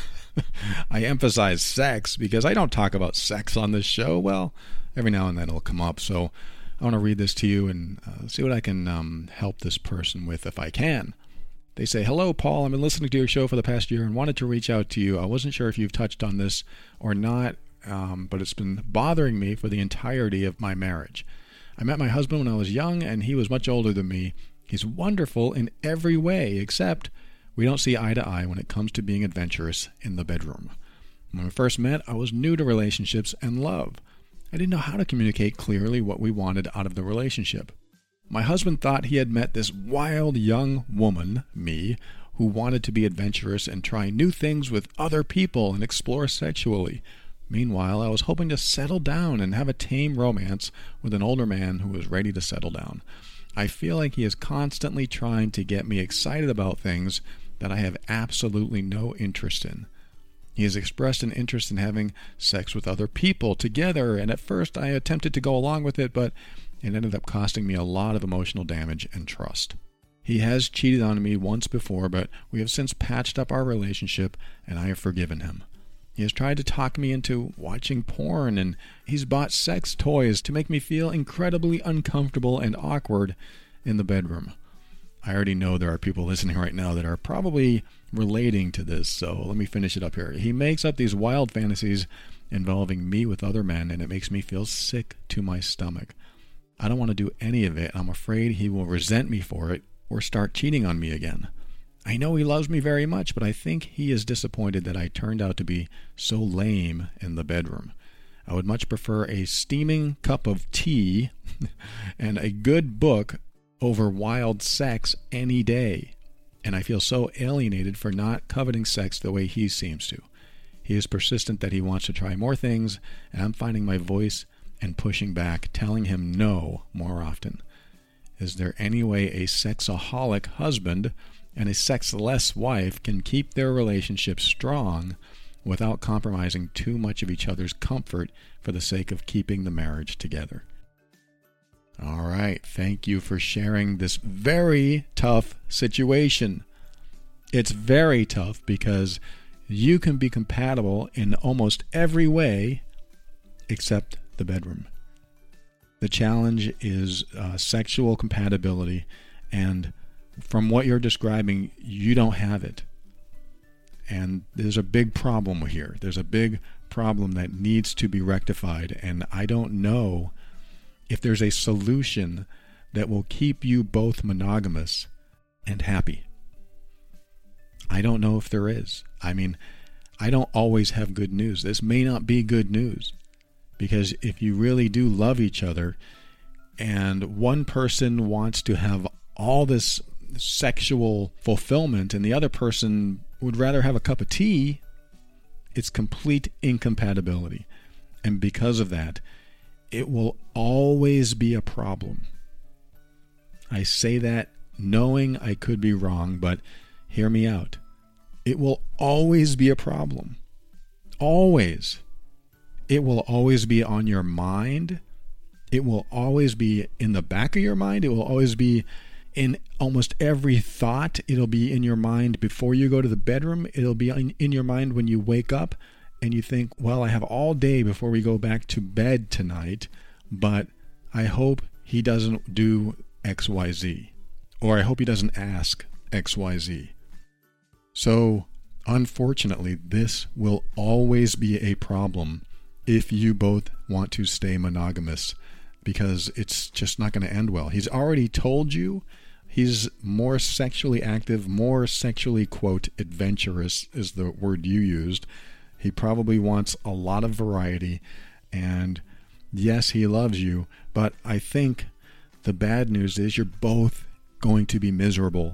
Speaker 2: I emphasize sex because I don't talk about sex on this show. Well, every now and then it'll come up. So I want to read this to you and see what I can help this person with if I can. They say, hello, Paul. I've been listening to your show for the past year and wanted to reach out to you. I wasn't sure if you've touched on this or not, but it's been bothering me for the entirety of my marriage. I met my husband when I was young, and he was much older than me. He's wonderful in every way, except we don't see eye to eye when it comes to being adventurous in the bedroom. When we first met, I was new to relationships and love. I didn't know how to communicate clearly what we wanted out of the relationship. My husband thought he had met this wild young woman, me, who wanted to be adventurous and try new things with other people and explore sexually. Meanwhile, I was hoping to settle down and have a tame romance with an older man who was ready to settle down. I feel like he is constantly trying to get me excited about things that I have absolutely no interest in. He has expressed an interest in having sex with other people together, and at first I attempted to go along with it, but it ended up costing me a lot of emotional damage and trust. He has cheated on me once before, but we have since patched up our relationship, and I have forgiven him. He has tried to talk me into watching porn, and he's bought sex toys to make me feel incredibly uncomfortable and awkward in the bedroom. I already know there are people listening right now that are probably relating to this, so let me finish it up here. He makes up these wild fantasies involving me with other men, and it makes me feel sick to my stomach. I don't want to do any of it. I'm afraid he will resent me for it or start cheating on me again. I know he loves me very much, but I think he is disappointed that I turned out to be so lame in the bedroom. I would much prefer a steaming cup of tea and a good book over wild sex any day. And I feel so alienated for not coveting sex the way he seems to. He is persistent that he wants to try more things, and I'm finding my voice and pushing back, telling him no more often. Is there any way a sexaholic husband and a sexless wife can keep their relationship strong without compromising too much of each other's comfort for the sake of keeping the marriage together? All right, thank you for sharing this very tough situation. It's very tough because you can be compatible in almost every way except the bedroom. The challenge is sexual compatibility, and from what you're describing, you don't have it. And there's a big problem here. There's a big problem that needs to be rectified, and I don't know if there's a solution that will keep you both monogamous and happy. I don't know if there is. I mean, I don't always have good news. This may not be good news, because if you really do love each other and one person wants to have all this sexual fulfillment and the other person would rather have a cup of tea, it's complete incompatibility. And because of that, it will always be a problem. I say that knowing I could be wrong, but hear me out. It will always be a problem. Always. It will always be on your mind. It will always be in the back of your mind. It will always be in almost every thought. It'll be in your mind before you go to the bedroom. It'll be in your mind when you wake up and you think, well, I have all day before we go back to bed tonight, but I hope he doesn't do XYZ, or I hope he doesn't ask XYZ. So, unfortunately, this will always be a problem if you both want to stay monogamous, because it's just not going to end well. He's already told you he's more sexually active, more sexually, quote, adventurous is the word you used. He probably wants a lot of variety, and yes, he loves you, but I think the bad news is you're both going to be miserable.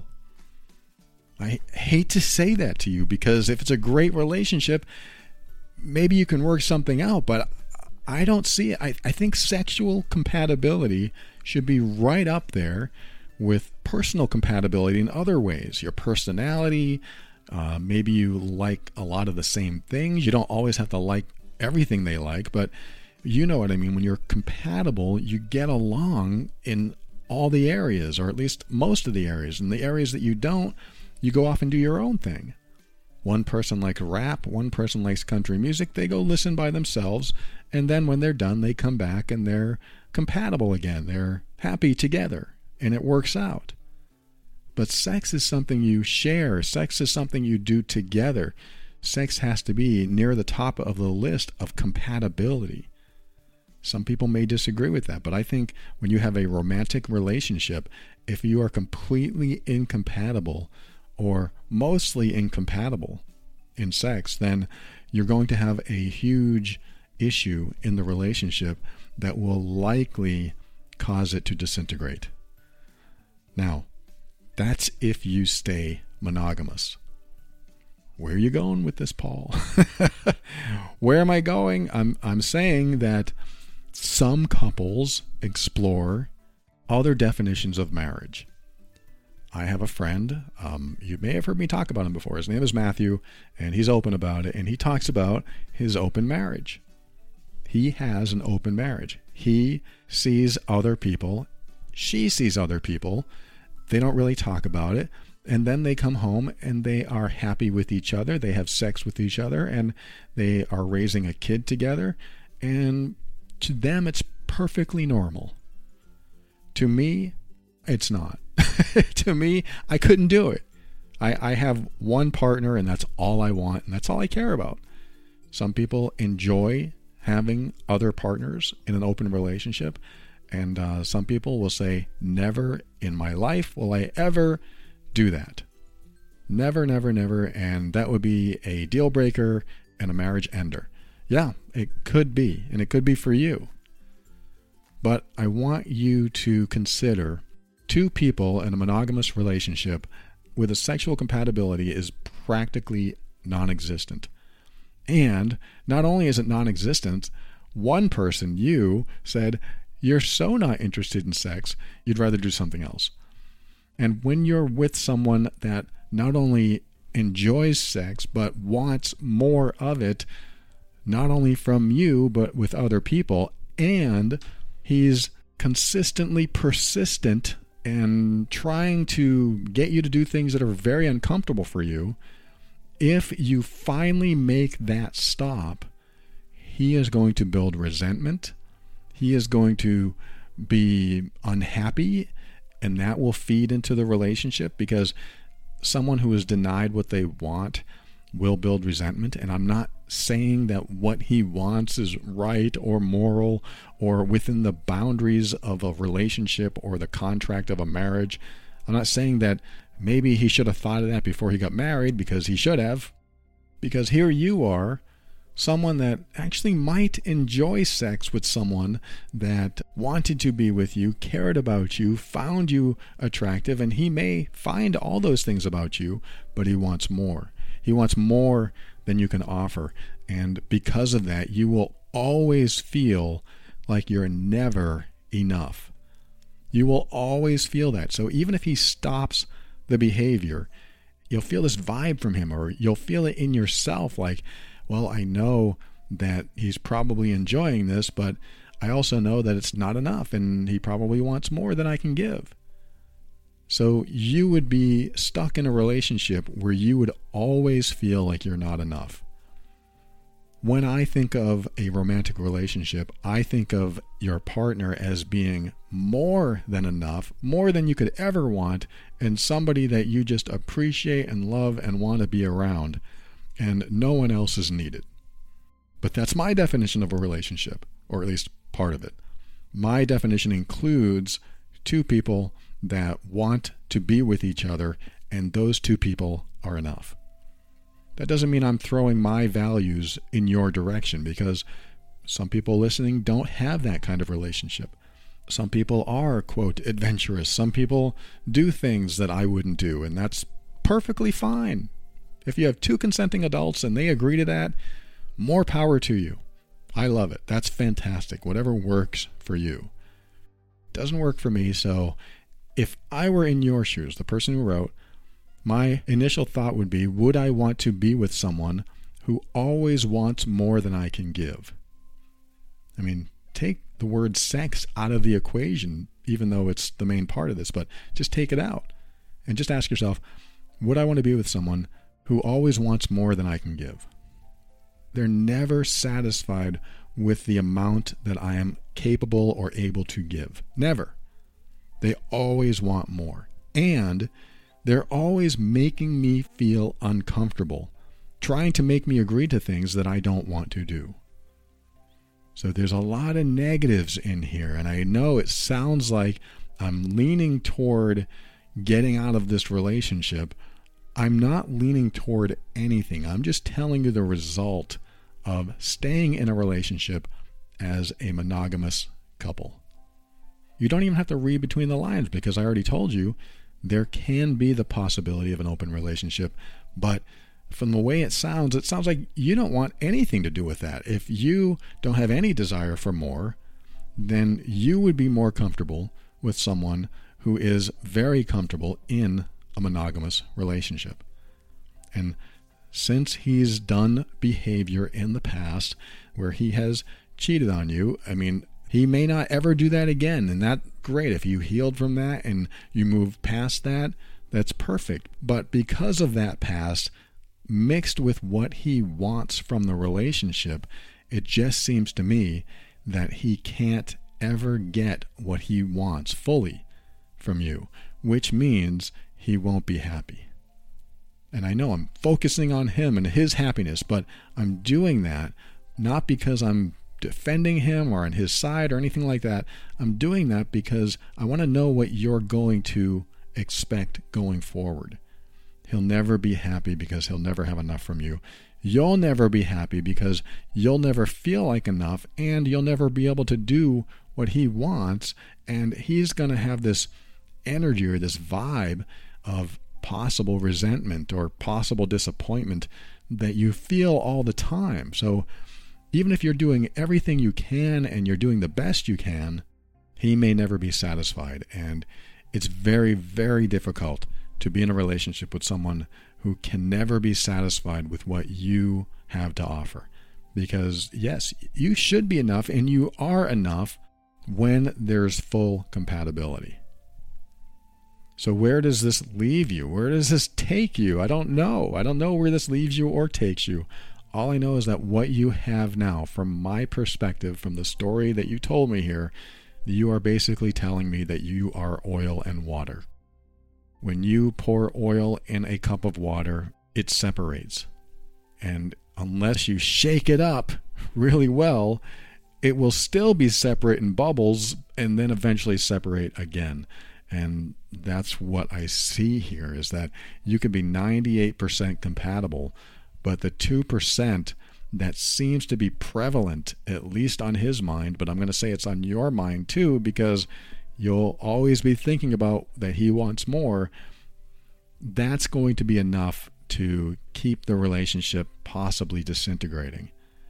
Speaker 2: I hate to say that to you, because if it's a great relationship, maybe you can work something out, but I don't see it. I think sexual compatibility should be right up there with personal compatibility in other ways. Your personality, maybe you like a lot of the same things. You don't always have to like everything they like, but you know what I mean. When you're compatible, you get along in all the areas, or at least most of the areas. And the areas that you don't, you go off and do your own thing. One person likes rap, one person likes country music. They go listen by themselves, and then when they're done, they come back and they're compatible again. They're happy together, and it works out. But sex is something you share. Sex is something you do together. Sex has to be near the top of the list of compatibility. Some people may disagree with that, but I think when you have a romantic relationship, if you are completely incompatible or mostly incompatible in sex, then you're going to have a huge issue in the relationship that will likely cause it to disintegrate. Now, that's if you stay monogamous. Where are you going with this, Paul? Where am I going? I'm saying that some couples explore other definitions of marriage. I have a friend, you may have heard me talk about him before. His name is Matthew, and he's open about it, and he talks about his open marriage. He has an open marriage. He sees other people. She sees other people. They don't really talk about it. And then they come home and they are happy with each other. They have sex with each other and they are raising a kid together. And to them, it's perfectly normal. To me, it's not. To me, I couldn't do it. I have one partner and that's all I want and that's all I care about. Some people enjoy having other partners in an open relationship. And some people will say, never in my life will I ever do that. Never, never, never. And that would be a deal breaker and a marriage ender. Yeah, it could be. And it could be for you. But I want you to consider two people in a monogamous relationship with a sexual compatibility is practically non-existent. And not only is it non-existent, one person, you, said, you're so not interested in sex, you'd rather do something else. And when you're with someone that not only enjoys sex, but wants more of it, not only from you, but with other people, and he's consistently persistent and trying to get you to do things that are very uncomfortable for you, if you finally make that stop, he is going to build resentment. He is going to be unhappy, and that will feed into the relationship because someone who is denied what they want will build resentment. And I'm not saying that what he wants is right or moral or within the boundaries of a relationship or the contract of a marriage. I'm not saying that maybe he should have thought of that before he got married, because he should have. Because here you are, someone that actually might enjoy sex with someone that wanted to be with you, cared about you, found you attractive, and he may find all those things about you, but he wants more. He wants more than you can offer. And because of that, you will always feel like you're never enough. You will always feel that. So even if he stops the behavior, you'll feel this vibe from him, or you'll feel it in yourself like, well, I know that he's probably enjoying this, but I also know that it's not enough and he probably wants more than I can give. So you would be stuck in a relationship where you would always feel like you're not enough. When I think of a romantic relationship, I think of your partner as being more than enough, more than you could ever want, and somebody that you just appreciate and love and want to be around. And no one else is needed. But that's my definition of a relationship, or at least part of it. My definition includes two people that want to be with each other, and those two people are enough. That doesn't mean I'm throwing my values in your direction, because some people listening don't have that kind of relationship. Some people are, quote, adventurous. Some people do things that I wouldn't do, and that's perfectly fine. If you have two consenting adults and they agree to that, more power to you. I love it. That's fantastic. Whatever works for you. Doesn't work for me, so if I were in your shoes, the person who wrote, my initial thought would be, would I want to be with someone who always wants more than I can give? I mean, take the word sex out of the equation, even though it's the main part of this, but just take it out and just ask yourself, would I want to be with someone who always wants more than I can give? They're never satisfied with the amount that I am capable or able to give. Never. They always want more. And they're always making me feel uncomfortable, trying to make me agree to things that I don't want to do. So there's a lot of negatives in here, and I know it sounds like I'm leaning toward getting out of this relationship. I'm not leaning toward anything. I'm just telling you the result of staying in a relationship as a monogamous couple. You don't even have to read between the lines, because I already told you there can be the possibility of an open relationship, but from the way it sounds like you don't want anything to do with that. If you don't have any desire for more, then you would be more comfortable with someone who is very comfortable in a monogamous relationship. And since he's done behavior in the past where he has cheated on you, I mean, he may not ever do that again, and that's great. If you healed from that and you move past that, that's perfect. But because of that past, mixed with what he wants from the relationship, it just seems to me that he can't ever get what he wants fully from you, which means he won't be happy. And I know I'm focusing on him and his happiness, but I'm doing that not because I'm defending him or on his side or anything like that. I'm doing that because I want to know what you're going to expect going forward. He'll never be happy because he'll never have enough from you. You'll never be happy because you'll never feel like enough, and you'll never be able to do what he wants, and he's going to have this energy or this vibe of possible resentment or possible disappointment that you feel all the time. So even if you're doing everything you can and you're doing the best you can, he may never be satisfied. And it's very, very difficult to be in a relationship with someone who can never be satisfied with what you have to offer. Because yes, you should be enough, and you are enough when there's full compatibility. So where does this leave you? Where does this take you? I don't know. I don't know where this leaves you or takes you. All I know is that what you have now, from my perspective, from the story that you told me here, you are basically telling me that you are oil and water. When you pour oil in a cup of water, it separates. And unless you shake it up really well, it will still be separate in bubbles and then eventually separate again. And that's what I see here, is that you can be 98% compatible, but the 2% that seems to be prevalent, at least on his mind, but I'm going to say it's on your mind too, because you'll always be thinking about that he wants more, that's going to be enough to keep the relationship possibly disintegrating.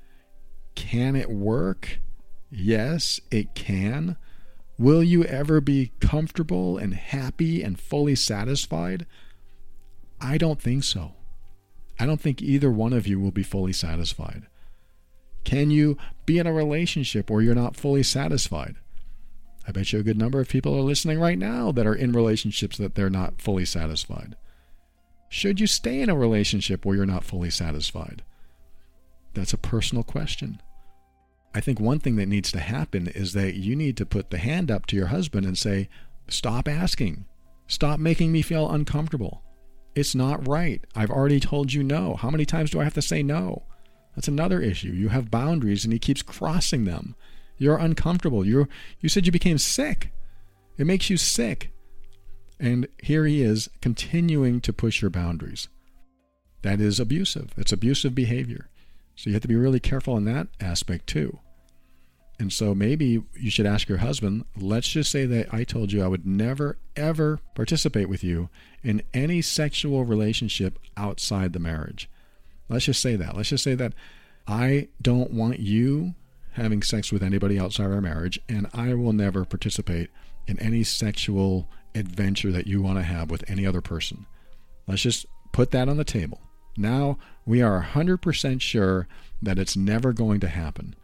Speaker 2: Can it work? Yes, it can. Will you ever be comfortable and happy and fully satisfied? I don't think so. I don't think either one of you will be fully satisfied. Can you be in a relationship where you're not fully satisfied? I bet you a good number of people are listening right now that are in relationships that they're not fully satisfied. Should you stay in a relationship where you're not fully satisfied? That's a personal question. I think one thing that needs to happen is that you need to put the hand up to your husband and say, stop asking. Stop making me feel uncomfortable. It's not right. I've already told you no. How many times do I have to say no? That's another issue. You have boundaries and he keeps crossing them. You're uncomfortable. You said you became sick. It makes you sick. And here he is continuing to push your boundaries. That is abusive. It's abusive behavior. So you have to be really careful in that aspect too. And so maybe you should ask your husband, let's just say that I told you I would never, ever participate with you in any sexual relationship outside the marriage. Let's just say that. Let's just say that I don't want you having sex with anybody outside our marriage, and I will never participate in any sexual adventure that you want to have with any other person. Let's just put that on the table. Now we are 100% sure that it's never going to happen.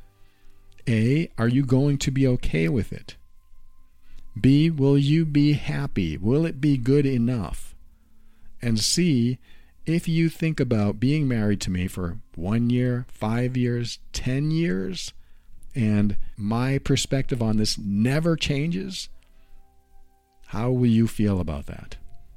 Speaker 2: A, are you going to be okay with it? B, will you be happy? Will it be good enough? And C, if you think about being married to me for 1 year, 5 years, 10 years, and my perspective on this never changes, how will you feel about that?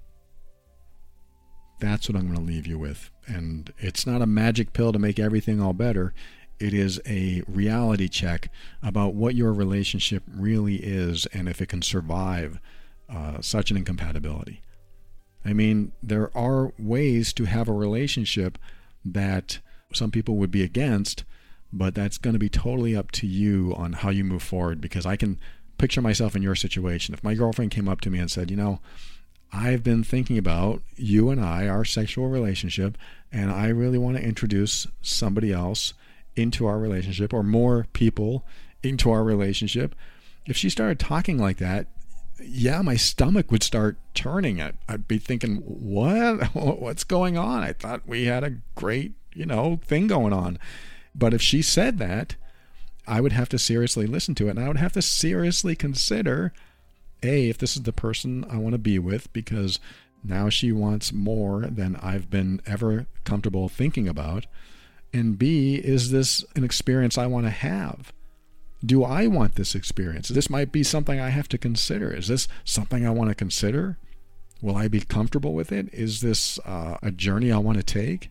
Speaker 2: That's what I'm going to leave you with. And it's not a magic pill to make everything all better. It is a reality check about what your relationship really is and if it can survive such an incompatibility. I mean, there are ways to have a relationship that some people would be against, but that's going to be totally up to you on how you move forward, because I can picture myself in your situation. If my girlfriend came up to me and said, I've been thinking about you and I, our sexual relationship, and I really want to introduce somebody else into our relationship, or more people into our relationship. If she started talking like that, yeah, my stomach would start turning. I'd be thinking, what's going on? I thought we had a great, thing going on. But if she said that, I would have to seriously listen to it, and I would have to seriously consider, A, if this is the person I want to be with, because now she wants more than I've been ever comfortable thinking about, and B, is this an experience I want to have? Do I want this experience? This might be something I have to consider. Is this something I want to consider? Will I be comfortable with it? Is this a journey I want to take?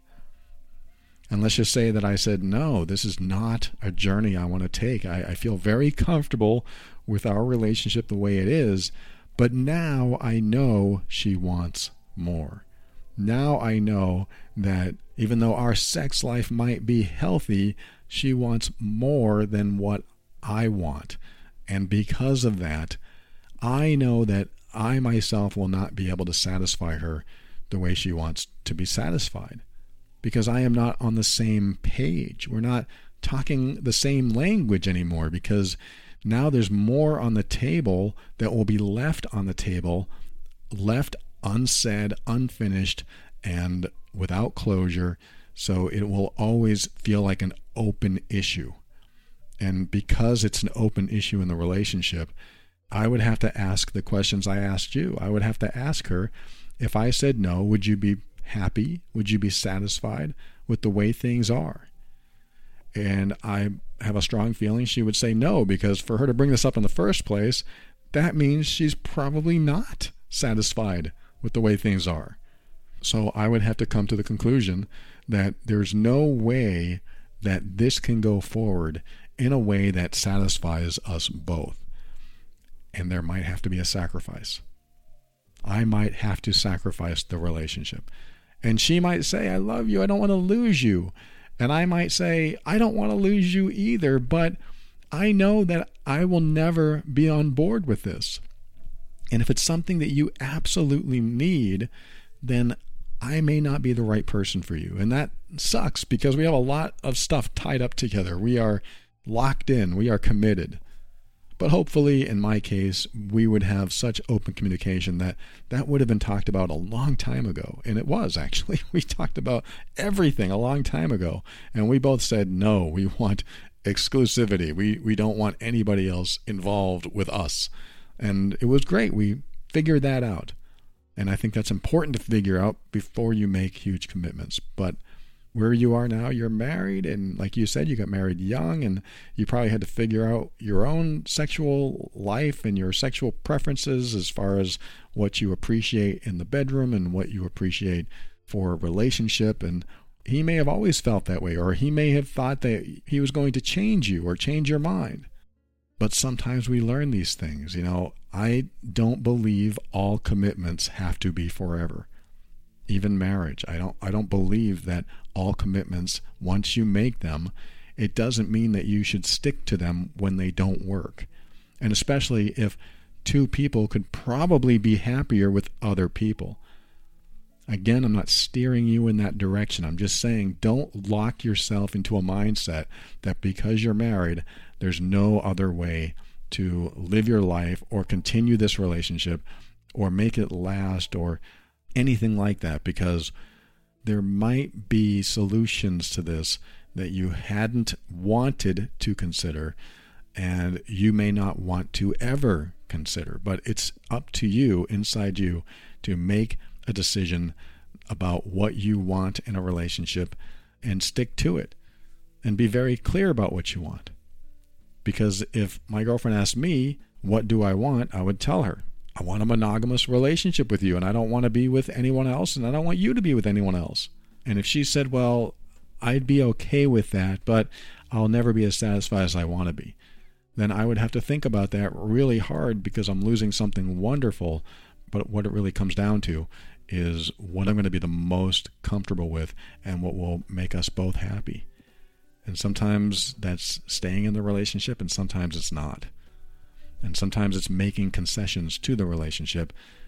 Speaker 2: And let's just say that I said, no, this is not a journey I want to take. I feel very comfortable with our relationship the way it is, but now I know she wants more. Now I know that even though our sex life might be healthy, she wants more than what I want. And because of that, I know that I myself will not be able to satisfy her the way she wants to be satisfied, because I am not on the same page. We're not talking the same language anymore, because now there's more on the table that will be left on the table, left unsaid, unfinished, and without closure. So it will always feel like an open issue. And because it's an open issue in the relationship, I would have to ask the questions I asked you. I would have to ask her, if I said no, would you be happy? Would you be satisfied with the way things are? And I have a strong feeling she would say no, because for her to bring this up in the first place, that means she's probably not satisfied with the way things are. So I would have to come to the conclusion that there's no way that this can go forward in a way that satisfies us both. And there might have to be a sacrifice. I might have to sacrifice the relationship. And she might say, I love you, I don't want to lose you. And I might say, I don't want to lose you either, but I know that I will never be on board with this. And if it's something that you absolutely need, then I may not be the right person for you. And that sucks, because we have a lot of stuff tied up together. We are locked in. We are committed. But hopefully, in my case, we would have such open communication that would have been talked about a long time ago. And it was, actually. We talked about everything a long time ago. And we both said, no, we want exclusivity. We don't want anybody else involved with us. And it was great. We figured that out. And I think that's important to figure out before you make huge commitments. But where you are now, you're married, and like you said, you got married young, and you probably had to figure out your own sexual life and your sexual preferences as far as what you appreciate in the bedroom and what you appreciate for a relationship. And he may have always felt that way, or he may have thought that he was going to change you or change your mind. But sometimes we learn these things. I don't believe all commitments have to be forever. Even marriage. I don't believe that all commitments, once you make them, it doesn't mean that you should stick to them when they don't work. And especially if two people could probably be happier with other people. Again, I'm not steering you in that direction. I'm just saying, don't lock yourself into a mindset that because you're married, there's no other way to live your life or continue this relationship or make it last or anything like that, because there might be solutions to this that you hadn't wanted to consider, and you may not want to ever consider. But it's up to you, inside you, to make a decision about what you want in a relationship and stick to it and be very clear about what you want. Because if my girlfriend asked me, what do I want? I would tell her, I want a monogamous relationship with you, and I don't want to be with anyone else, and I don't want you to be with anyone else. And if she said, well, I'd be okay with that, but I'll never be as satisfied as I want to be, then I would have to think about that really hard, because I'm losing something wonderful. But what it really comes down to is what I'm going to be the most comfortable with and what will make us both happy. And sometimes that's staying in the relationship, and sometimes it's not. And sometimes it's making concessions to the relationship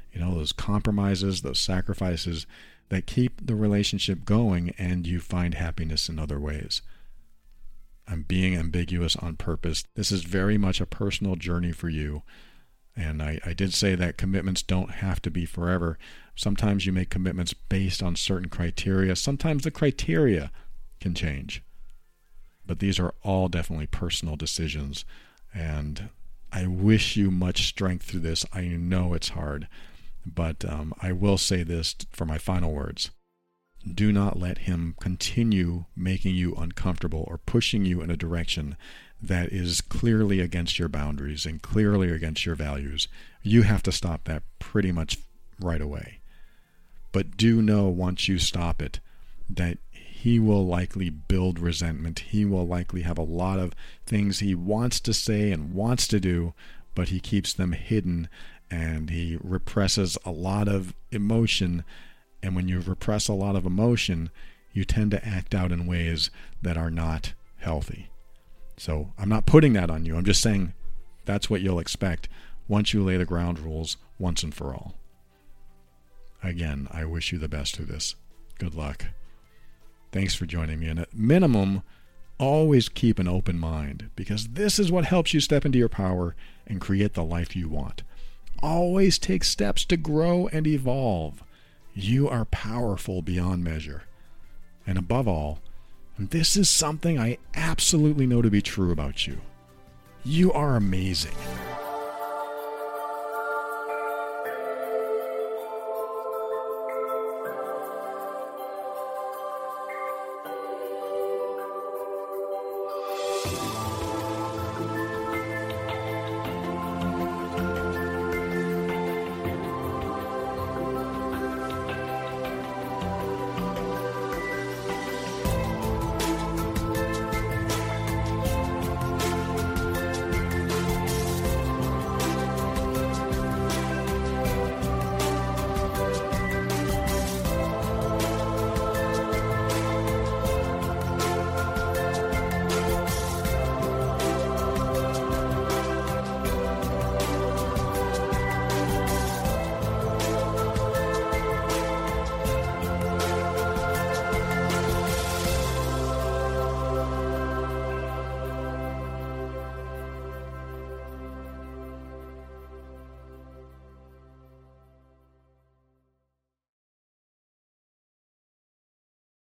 Speaker 2: those compromises, those sacrifices that keep the relationship going, and you find happiness in other ways. I'm being ambiguous on purpose. This is very much a personal journey for you. And I did say that commitments don't have to be forever. Sometimes you make commitments based on certain criteria. Sometimes the criteria can change. But these are all definitely personal decisions. And I wish you much strength through this. I know it's hard. But I will say this for my final words. Do not let him continue making you uncomfortable or pushing you in a direction that is clearly against your boundaries and clearly against your values. You have to stop that pretty much right away. But do know once you stop it that he will likely build resentment. He will likely have a lot of things he wants to say and wants to do, but he keeps them hidden and he represses a lot of emotion. And when you repress a lot of emotion, you tend to act out in ways that are not healthy. So I'm not putting that on you. I'm just saying that's what you'll expect once you lay the ground rules once and for all. Again, I wish you the best through this. Good luck. Thanks for joining me. And at minimum, always keep an open mind, because this is what helps you step into your power and create the life you want. Always take steps to grow and evolve. You are powerful beyond measure. And above all, this is something I absolutely know to be true about you. You are amazing.